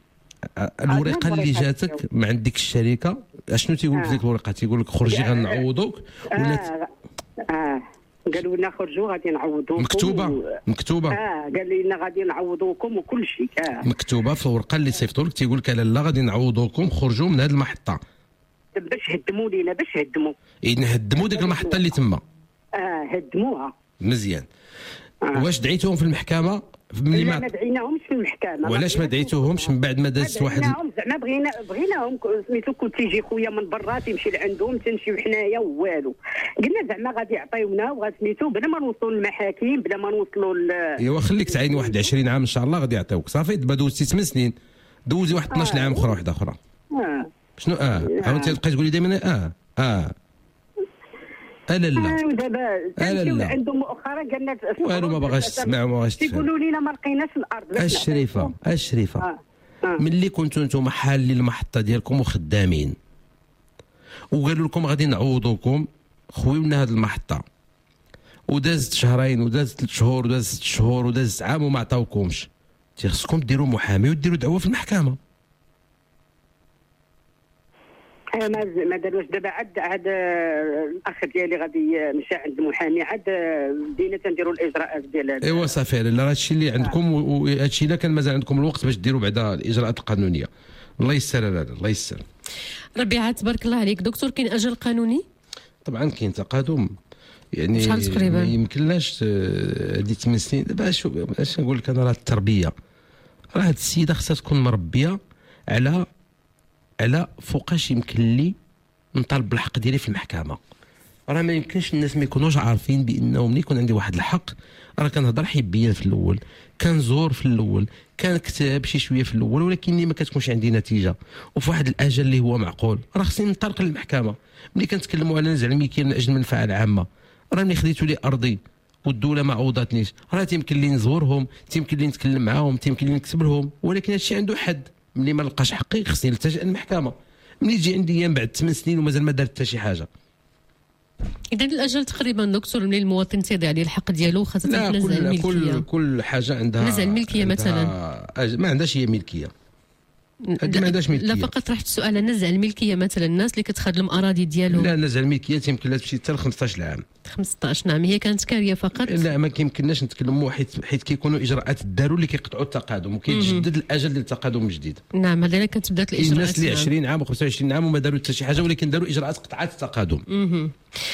الورقه اللي جاتك من عند ديك الشركه اشنو تيقول لك؟ آه. ديك الورقه تيقول لك خرجي غنعوضوك ولا اه, آه. قالوا لنا خرجوا غادي نعوضوكم. مكتوبه و... مكتوبه اه قال لنا غادي نعوضوكم وكل شيء. اه مكتوبه في الورقه اللي صيفطوا لك تيقول لك لا غادي نعوضوكم، خرجوا من هذه المحطه. باش هدموا لينا، باش هدموا اذن هدموا ديك المحطه اللي تما. اه هدموها. مزيان. آه. واش دعيتوهم في المحكمه؟ ملي ما دعيناهمش في المحكمه. وعلاش ما دعيتوهمش من بعد ما دازت واحد؟ دعيناهم زعما بغينا بغيناهم سميتو كنت تيجي خويا من برا تيمشي لعندهم تنمشيو حنايا والو. قلنا زعما غادي يعطيونا وغاسميتو بلا ما نوصلوا للمحاكم، بلا ما نوصلوا ل ايوا خليك تعين واحد عشرين عام ان شاء الله غادي يعطيوك. صافي دابا دوزتي ثمان سنين، دوزي واحد اثناش عام اخرى واحده اخرى. اه شنو اه؟ عاودتي تبقاي تقولي دائما اه اه الا لا. ودابا تمشيو عندهم مؤخرا قالنا والو ما باغاش تسمع وما باغاش تفهم. تيقولوا لينا ما لقيناش الارض. الشريفه الشريفه آه. آه. ملي كنتوا نتوما حالين المحطه ديالكم وخدامين وقالوا لكم غادي نعوضوكم، خويونا هذه المحطه ودازت شهرين ودازت ثلاث شهور ودازت ست شهور ودازت عام وما عطاوكمش، تيخصكم ديروا محامي وديروا دعوه في المحكمه. ما ما داروش. دابا عاد عاد الاخ ديالي غادي مشى عند المحامي، عاد بدينا تنديروا الاجراءات ديال. ايوا صافي هذا الشيء اللي عندكم، وهذا الشيء الا كان مازال عندكم الوقت باش ديروا بعدا الاجراءات القانونيه. الله يسر هذا، الله يسر. ربيعه تبارك الله عليك دكتور. كاين اجل قانوني؟ طبعا كاين تقادم، يعني شحال تقريبا؟ ما يمكنلاش هذه ثمان سنين. دابا شو باش نقول لك انا، راه التربيه، راه هذه السيده خصها تكون مربيه على على فوقاش يمكن لي نطالب بالحق ديالي في المحكمه. راه ما يمكنش الناس ما يكونوش عارفين بانه ملي يكون عندي واحد الحق راه كنهضر حبيا في الاول، كنزور في الاول، كنكتب شي شويه في الاول، ولكن اللي ما كتكونش عندي نتيجه وفي واحد الاجل اللي هو معقول راه خصني نطرق للمحكمه. ملي كنتكلموا على نزع الملكيه من اجل المنفعه العامه، راه ملي خديتوا لي ارضي والدوله ما عوضاتنيش راه تيمكن لي نزورهم، تيمكن لي نتكلم معاهم، تيمكن لي نكتب لهم، ولكن هادشي عنده حد. ملي ما لقاش حقي خصني نلتجئ للمحكمه. ملي يجي عندي ايام بعد ثمان سنين ومازال ما دارت حتى شي حاجه. اذا الاجل تقريبا دكتور ملي المواطن تيضيع عليه الحق ديالو خاصه تنزع الملكيه. كل كل حاجه عندها نزع الملكيه مثلا ما عندهاش هي ملكيه. هذه ما عندهاش ملكيه. لا فقط راح السؤال على نزع الملكيه مثلا الناس اللي كتخدم اراضي ديالهم. لا نزع الملكيه يمكن لها تمشي حتى ل خمسطاش عام. خمسطاش نعم هي كانت كاريه فقط. لا ما كيمكنناش نتكلموا حيت حيت كيكونوا اجراءات الداروا اللي كيقطعوا التقادم وكيتجدد الاجل ديال التقادم من جديد. نعم هذا كانت بدات الاجراءات. الناس اللي عشرين عام وخمسة وعشرين عام وما داروا حتى شي حاجه ولكن داروا اجراءات قطعات التقادم. اها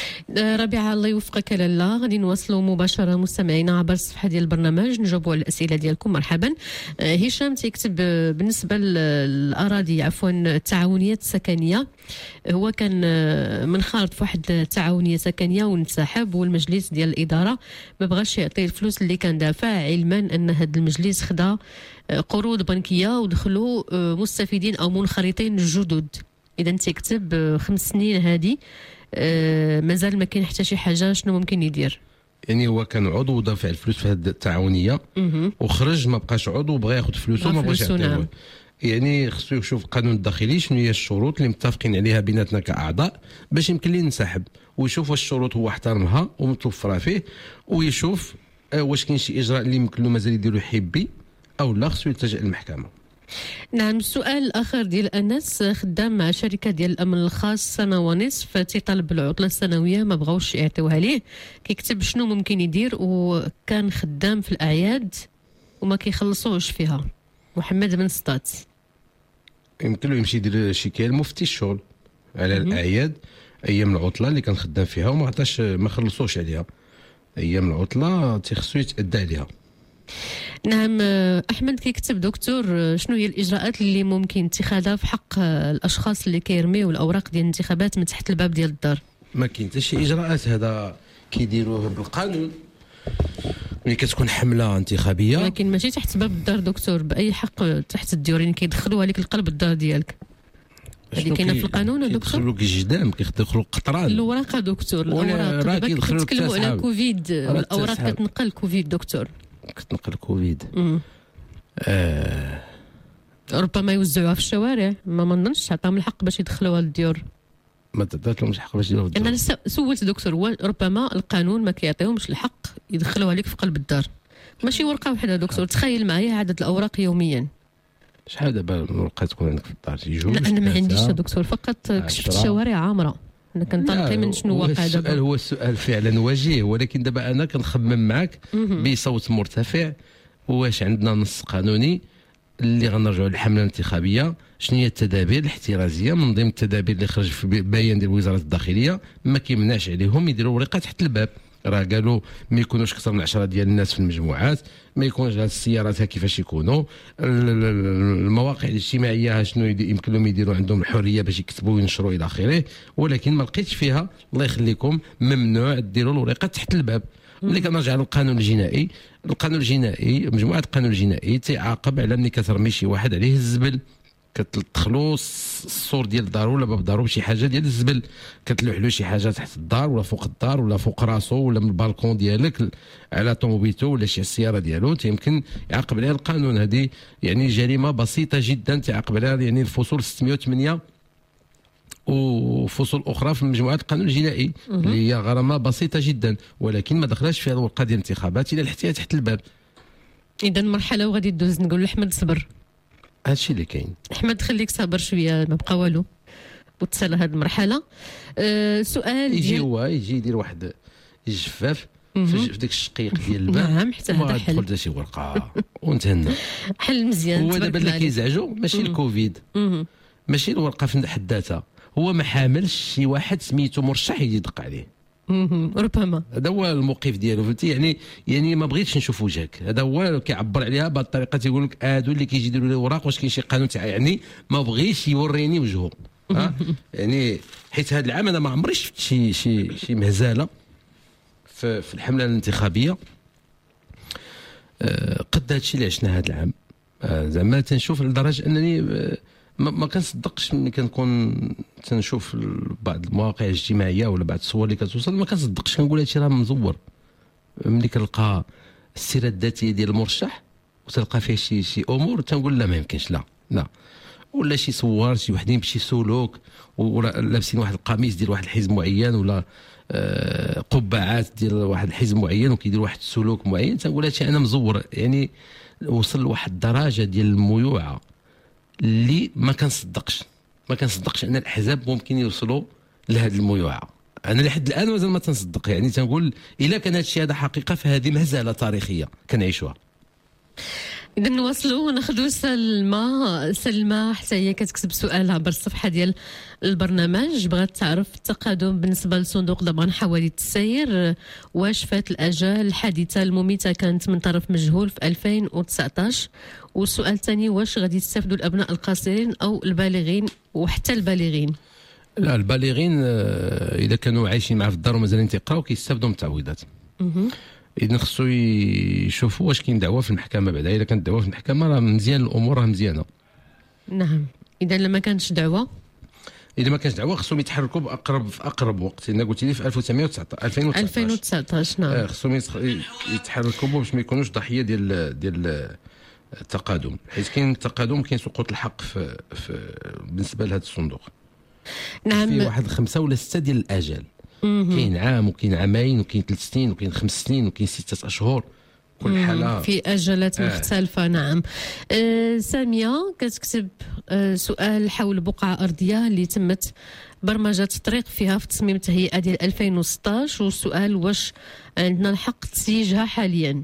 ربيعه الله يوفقك لاله. غادي نواصلوا مباشره مستمعينا عبر الصفحه ديال البرنامج نجاوبوا على الاسئله ديالكم. مرحبا. هشام تيكتب بالنسبه للاراضي عفوا التعاونيات السكنيه هو كان منخرط في واحد التعاونيه سكنيه وانسحب والمجلس ديال الاداره ما بغاش يعطي الفلوس اللي كان دافع علما ان هذا المجلس خدا قروض بنكيه ودخلوا مستفيدين او منخرطين جدد. اذا تيكتب خمس سنين هذه مازال ما كاين حتى شي حاجه شنو ممكن يدير؟ يعني هو كان عضو ودافع الفلوس في هذه التعاونيه وخرج ما بقاش عضو وبغى ياخذ فلوسه وما بغاش يعطيه. نعم. يعني خصو يشوف القانون الداخلي شنو هي الشروط اللي متفقين عليها بيناتنا كاعضاء باش يمكن ليه ينسحب ويشوف واش الشروط هو احترمها ومتوفره فيه ويشوف واش كاين شي اجراء اللي يمكن له مازال يديرو يحبي او لا خصو يلتجئ للمحكمه. نعم السؤال الاخر ديال انس خدام مع شركه ديال الامن الخاص سنه ونصف تيطالب العطله السنويه ما بغاوش يعطيوها ليه. كيكتب شنو ممكن يدير وكان خدام في الاعياد وما كيخلصوش فيها. محمد بن سطات يمكن له يمشي يدير شكايه لمفتي الشغل على الاعياد ايام العطله اللي كان خدام فيها وما عطاش ما خلصوش عليها. ايام العطله تيخصو يتأدى عليها. نعم احمد كيكتب دكتور شنو هي الاجراءات اللي ممكن اتخاذها في حق الاشخاص اللي كيرميو الاوراق ديال الانتخابات من تحت الباب ديال الدار؟ ما كاين حتى شي اجراءات هذا كيديروه بالقانون ملي كتكون حمله انتخابيه لكن ماشي تحت باب الدار دكتور باي حق تحت الديورين كيدخلوها لك لقلب الدار ديالك. هذه كاينه في القانون دكتور؟ كيدخلوا لك الجدام كيدخلوا قطران الوراق دكتور الاوراق دابا كنتكلموا على كوفيد الاوراق كتنقل كوفيد دكتور كتنقل كوفيد. آه. ربما يوزعوها في الشوارع ما منظنش تعطيهم الحق باش يدخلوها للديور. ما تعطات لهمش الحق باش يديروها للديور. انا سولت دكتور ربما القانون ما كيعطيهمش الحق يدخلوها لك في قلب الدار. ماشي ورقه واحده دكتور تخيل معايا عدد الاوراق يوميا شحال دابا الورقه تكون عندك في الدار جوج؟ لا انا ما عنديش دكتور فقط كشفت الشوارع عامره. انا كنطلق من شنو واقع دابا. السؤال هو السؤال فعلا وجيه ولكن دابا انا كنخمم معك بصوت مرتفع واش عندنا نص قانوني اللي غنرجعوا للحمله الانتخابيه. شنو هي التدابير الاحترازيه من ضمن التدابير اللي خرج في بيان ديال وزاره الداخليه ما كيمنعش عليهم يديروا ورقه تحت الباب. راه قالوا ما يكونوش اكثر من عشرة ديال الناس في المجموعات ما يكونش هاد السيارات كيفاش يكونوا المواقع الاجتماعيه شنو يمكن لهم يديروا عندهم الحريه باش يكتبوا وينشروا الى اخره. ولكن ما لقيتش فيها الله يخليكم ممنوع ديروا الورقه تحت الباب. ملي كنرجع للقانون الجنائي القانون الجنائي مجموعه القانون الجنائي تيعاقب على ملي كترمي شي واحد عليه الزبل كتدخلوا السور ديال الدار ولا باب دارو بشي حاجه ديال الزبل كتلوح له شي حاجه تحت الدار ولا فوق الدار ولا فوق راسو ولا من البالكون ديالك على طوموبيلته ولا شي السياره ديالو يمكن يعاقب عليها القانون. هذه يعني جريمه بسيطه جدا تعاقب عليها يعني الفصول ستمائة وثمانية وفصول اخرى في مجموعه القانون الجنائي اللي هي غرامه بسيطه جدا ولكن ما دخلش فيها الورقه ديال الانتخابات الى لحتيها تحت الباب. اذا مرحله وغادي دوز نقول لاحمد صبر. هادشي اللي كاين. احمد خليك صابر شويه ما بقى والو وتسالى هذه المرحله. أه سؤال يجي هو يجي يدير واحد الجفاف في داك الشقيق ديال الماء. نعم حتى هذا حل. تدخل شي ورقه وانتهنا. حل مزيان. هو دابا اللي كيزعجو ماشي الكوفيد ماشي الورقه في حد ذاتها هو ما حاملش شي واحد سميتو مرشح يجي يدق عليه. ربما هذا هو الموقف ديالو فهمتي يعني يعني ما بغيتش نشوف وجهك. هذا هو كيعبر عليها بهذه الطريقه تيقول لك هادو اللي كيجي يديروا لي اوراق واش كاين شي قانون تاع يعني ما بغيش يوريني وجهه. ها يعني حيت هذا العام انا ما عمري شفت شي شي شي مهزله في, في الحمله الانتخابيه أه قد هادشي اللي عشنا هذا العام. أه زعما تنشوف لدرجه انني أه ما, ما كنصدقش ملي كنكون تنشوف بعض المواقع الاجتماعيه ولا بعض الصور اللي كتوصل ما كنصدقش كنقول هادشي راه مزور. ملي كنلقى السيره الذاتيه ديال المرشح وتلقى فيه شي شي امور تنقول لا ما يمكنش لا لا ولا شي صور شي وحدين بشي سلوك ولا لابسين واحد القميص ديال واحد الحزب معين ولا آه قبعات ديال واحد الحزب معين وكيدير واحد السلوك معين تنقول هادشي انا مزور. يعني وصل لواحد الدرجه ديال الميوعه اللي ما كنصدقش ما كنصدقش ان الاحزاب ممكن يوصلوا لهذه الميوعه. انا لحد الان مازال ما تنصدق، يعني تنقول الا كان هذا الشيء هذا حقيقه فهذه مهزله تاريخيه كنعيشوها. إذا نواصلوا وناخذوا سلمى. سلمى حتى هي كتكتب سؤال عبر الصفحة ديال البرنامج، بغات تعرف التقادم بالنسبة لصندوق ضمان حوادث السير، واش فات الأجال الحادثة المميتة كانت من طرف مجهول في ألفين وتسعطاش، والسؤال الثاني واش غادي يستافدوا الأبناء القاصرين أو البالغين وحتى البالغين؟ لا البالغين إذا كانوا عايشين معاه في الدار ومازالين تيقراو كيستافدوا من التعويضات. إذا خصو يشوفوا واش كاين دعوة في المحكمة بعدا، إذا كانت دعوة في المحكمة راه مزيان الأمور راه مزيانة. نعم، إذا لما كانتش دعوة إذا ما كانش دعوة خصهم يتحركوا بأقرب في أقرب وقت. أنا قلت لي في ألف وتسعمائة وتسعطاش ألفين وتسعطاش نعم. آه خصهم يتحركوا باش ما يكونوش ضحية ديال ديال التقادم، حيت كاين التقادم كاين سقوط الحق في, في بالنسبة لهذا الصندوق. نعم، في واحد خمسة ولا ستة ديال الأجل، كاين عام وكاين عامين وكاين ثلاث سنين وكاين خمس سنين وكاين ستة أشهر، كل حالة في أجلات آه. مختلفة. نعم. آه سامية كتكتب آه سؤال حول بقعة أرضية اللي تمت برمجة الطريق فيها في تصميم التهيئة ديال ألفين وستطاش، والسؤال واش عندنا الحق تسييجها حاليا؟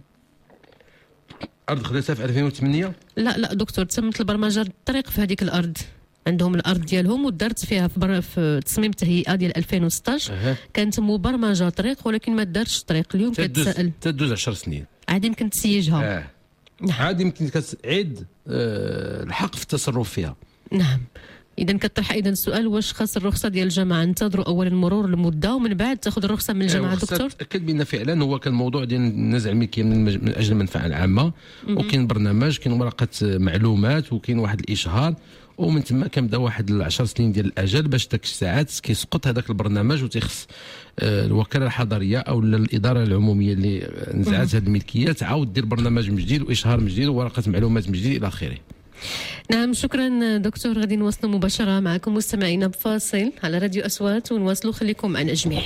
أرض خدتها في ألفين وثمانية؟ لا لا دكتور، تمت البرمجة الطريق في هذيك الأرض، عندهم الارض ديالهم ودارت فيها في, بر... في تصميم التهيئه ديال ألفين وستطاش. أه. كانت مبرمجه طريق ولكن ما دارتش طريق. اليوم كتسائل تدوز عشر سنين عادي يمكن تسيجها. أه. عادي يمكن كتعيد أه الحق في التصرف فيها. نعم. اذا كطرح ايضا السؤال واش خاص الرخصه ديال الجامعه ننتظروا اولا مرور المده ومن بعد تاخذ الرخصه من الجامعه؟ أه دكتور تاكد بان فعلا هو كان موضوع ديال نزع الملكيه من, من اجل المنفعه العامه، وكاين برنامج، كاين ورقه معلومات، وكاين واحد الاشهار، ومن ثم كنبدا واحد العشر سنين ديال الاجل باش داك الساعات كيسقط هذاك البرنامج وتيخص آه الوكاله الحضريه او الاداره العموميه اللي نزعت هذه الملكيه تعاود دير برنامج من جديد واشهار من جديد وورقه معلومات من جديد الى اخره. نعم شكرا دكتور. غادي نواصلوا مباشره معكم مستمعينا بفاصل على راديو أصوات ونواصلوا. خليكم معنا جميع.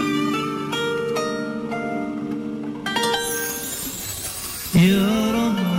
يا رب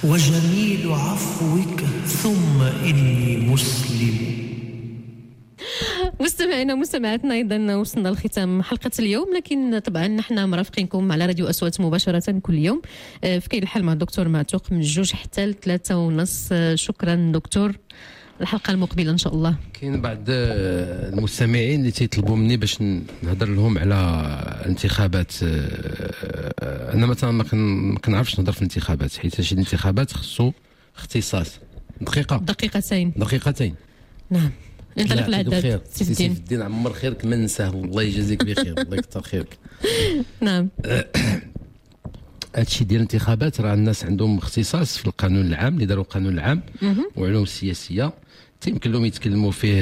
وجميل عفوك ثم إني مسلم. مستمعينا مستمعاتنا ايضا وصلنا لختام حلقه اليوم، لكن طبعا نحن مرافقينكم على راديو اصوات مباشره كل يوم في كاين الحال مع الدكتور معتوق من جوج حتى لثلاثة ونص. شكرا دكتور، الحلقه المقبله ان شاء الله. كاين بعض المستمعين اللي تيطلبوا مني باش نهضر لهم على انتخابات. انا مثلا ما كنعرفش نهضر في الانتخابات، حيت شي الانتخابات خصو اختصاص. دقيقه دقيقتين دقيقتين نعم. انطلق العداد سيف الدين. سيف الدين عمر خيرك ما ننساه، الله يجازيك بخير، الله يكثر خيرك. نعم. هادشي ديال الانتخابات راه الناس عندهم اختصاص في القانون العام اللي داروا القانون العام وعلوم السياسيه، يمكن لهم يتكلموا فيه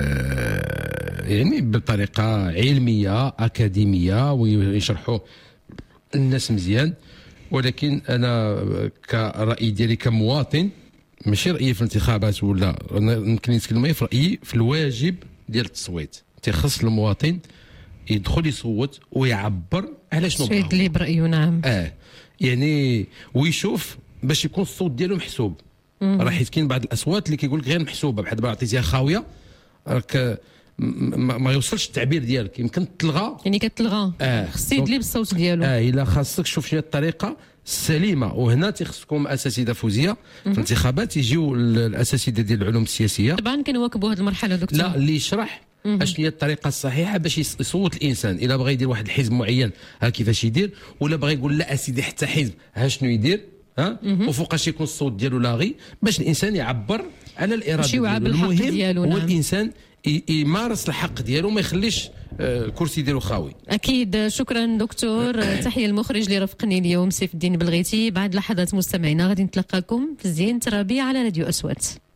يعني بطريقه علميه اكاديميه ويشرحوا الناس مزيان. ولكن انا كرأي ديالي كمواطن، ماشي رأيي في الانتخابات ولا يمكن نتكلم في رأيي في الواجب ديال التصويت. تيخص المواطن يدخل يصوت ويعبر على شنو بغا، يدلي برأيه. نعم. اه يعني ويشوف باش يكون الصوت ديالو محسوب. راه حيت كاين بعض الاصوات اللي كيقول لك غير محسوبه، بحال دابا عطيتيها خاويه راك ما, ما يوصلش التعبير ديالك، يمكن تلغى يعني كتلغى. اه خص يدلي بالصوت ديالو. اه الا خاصك تشوف شنو الطريقه السليمه. وهنا تيخصكم اساتذه فوزيه في الانتخابات يجيو الاساتذه ديال العلوم السياسيه. طبعا كنواكبوا هذه المرحله دكتور. لا اللي يشرح اشنو هي الطريقه الصحيحه باش يصوت الانسان. الا بغى يدير واحد الحزب معين ها كيفاش يدير، ولا بغى يقول لا اسيدي حتى حزب ها شنو يدير، ها وفوقاش يكون الصوت ديالو لاغي باش الانسان يعبر على الاراده ديالو. المهم ديالو. هو نعم. الانسان يمارس الحق ديالو، ما يخليش الكرسي ديالو خاوي. اكيد. شكرا دكتور. تحيه المخرج اللي رافقني اليوم سيف الدين بلغيتي. بعد لحظات مستمعينا غادي نتلقاكم في زين ترابي على راديو اصوات.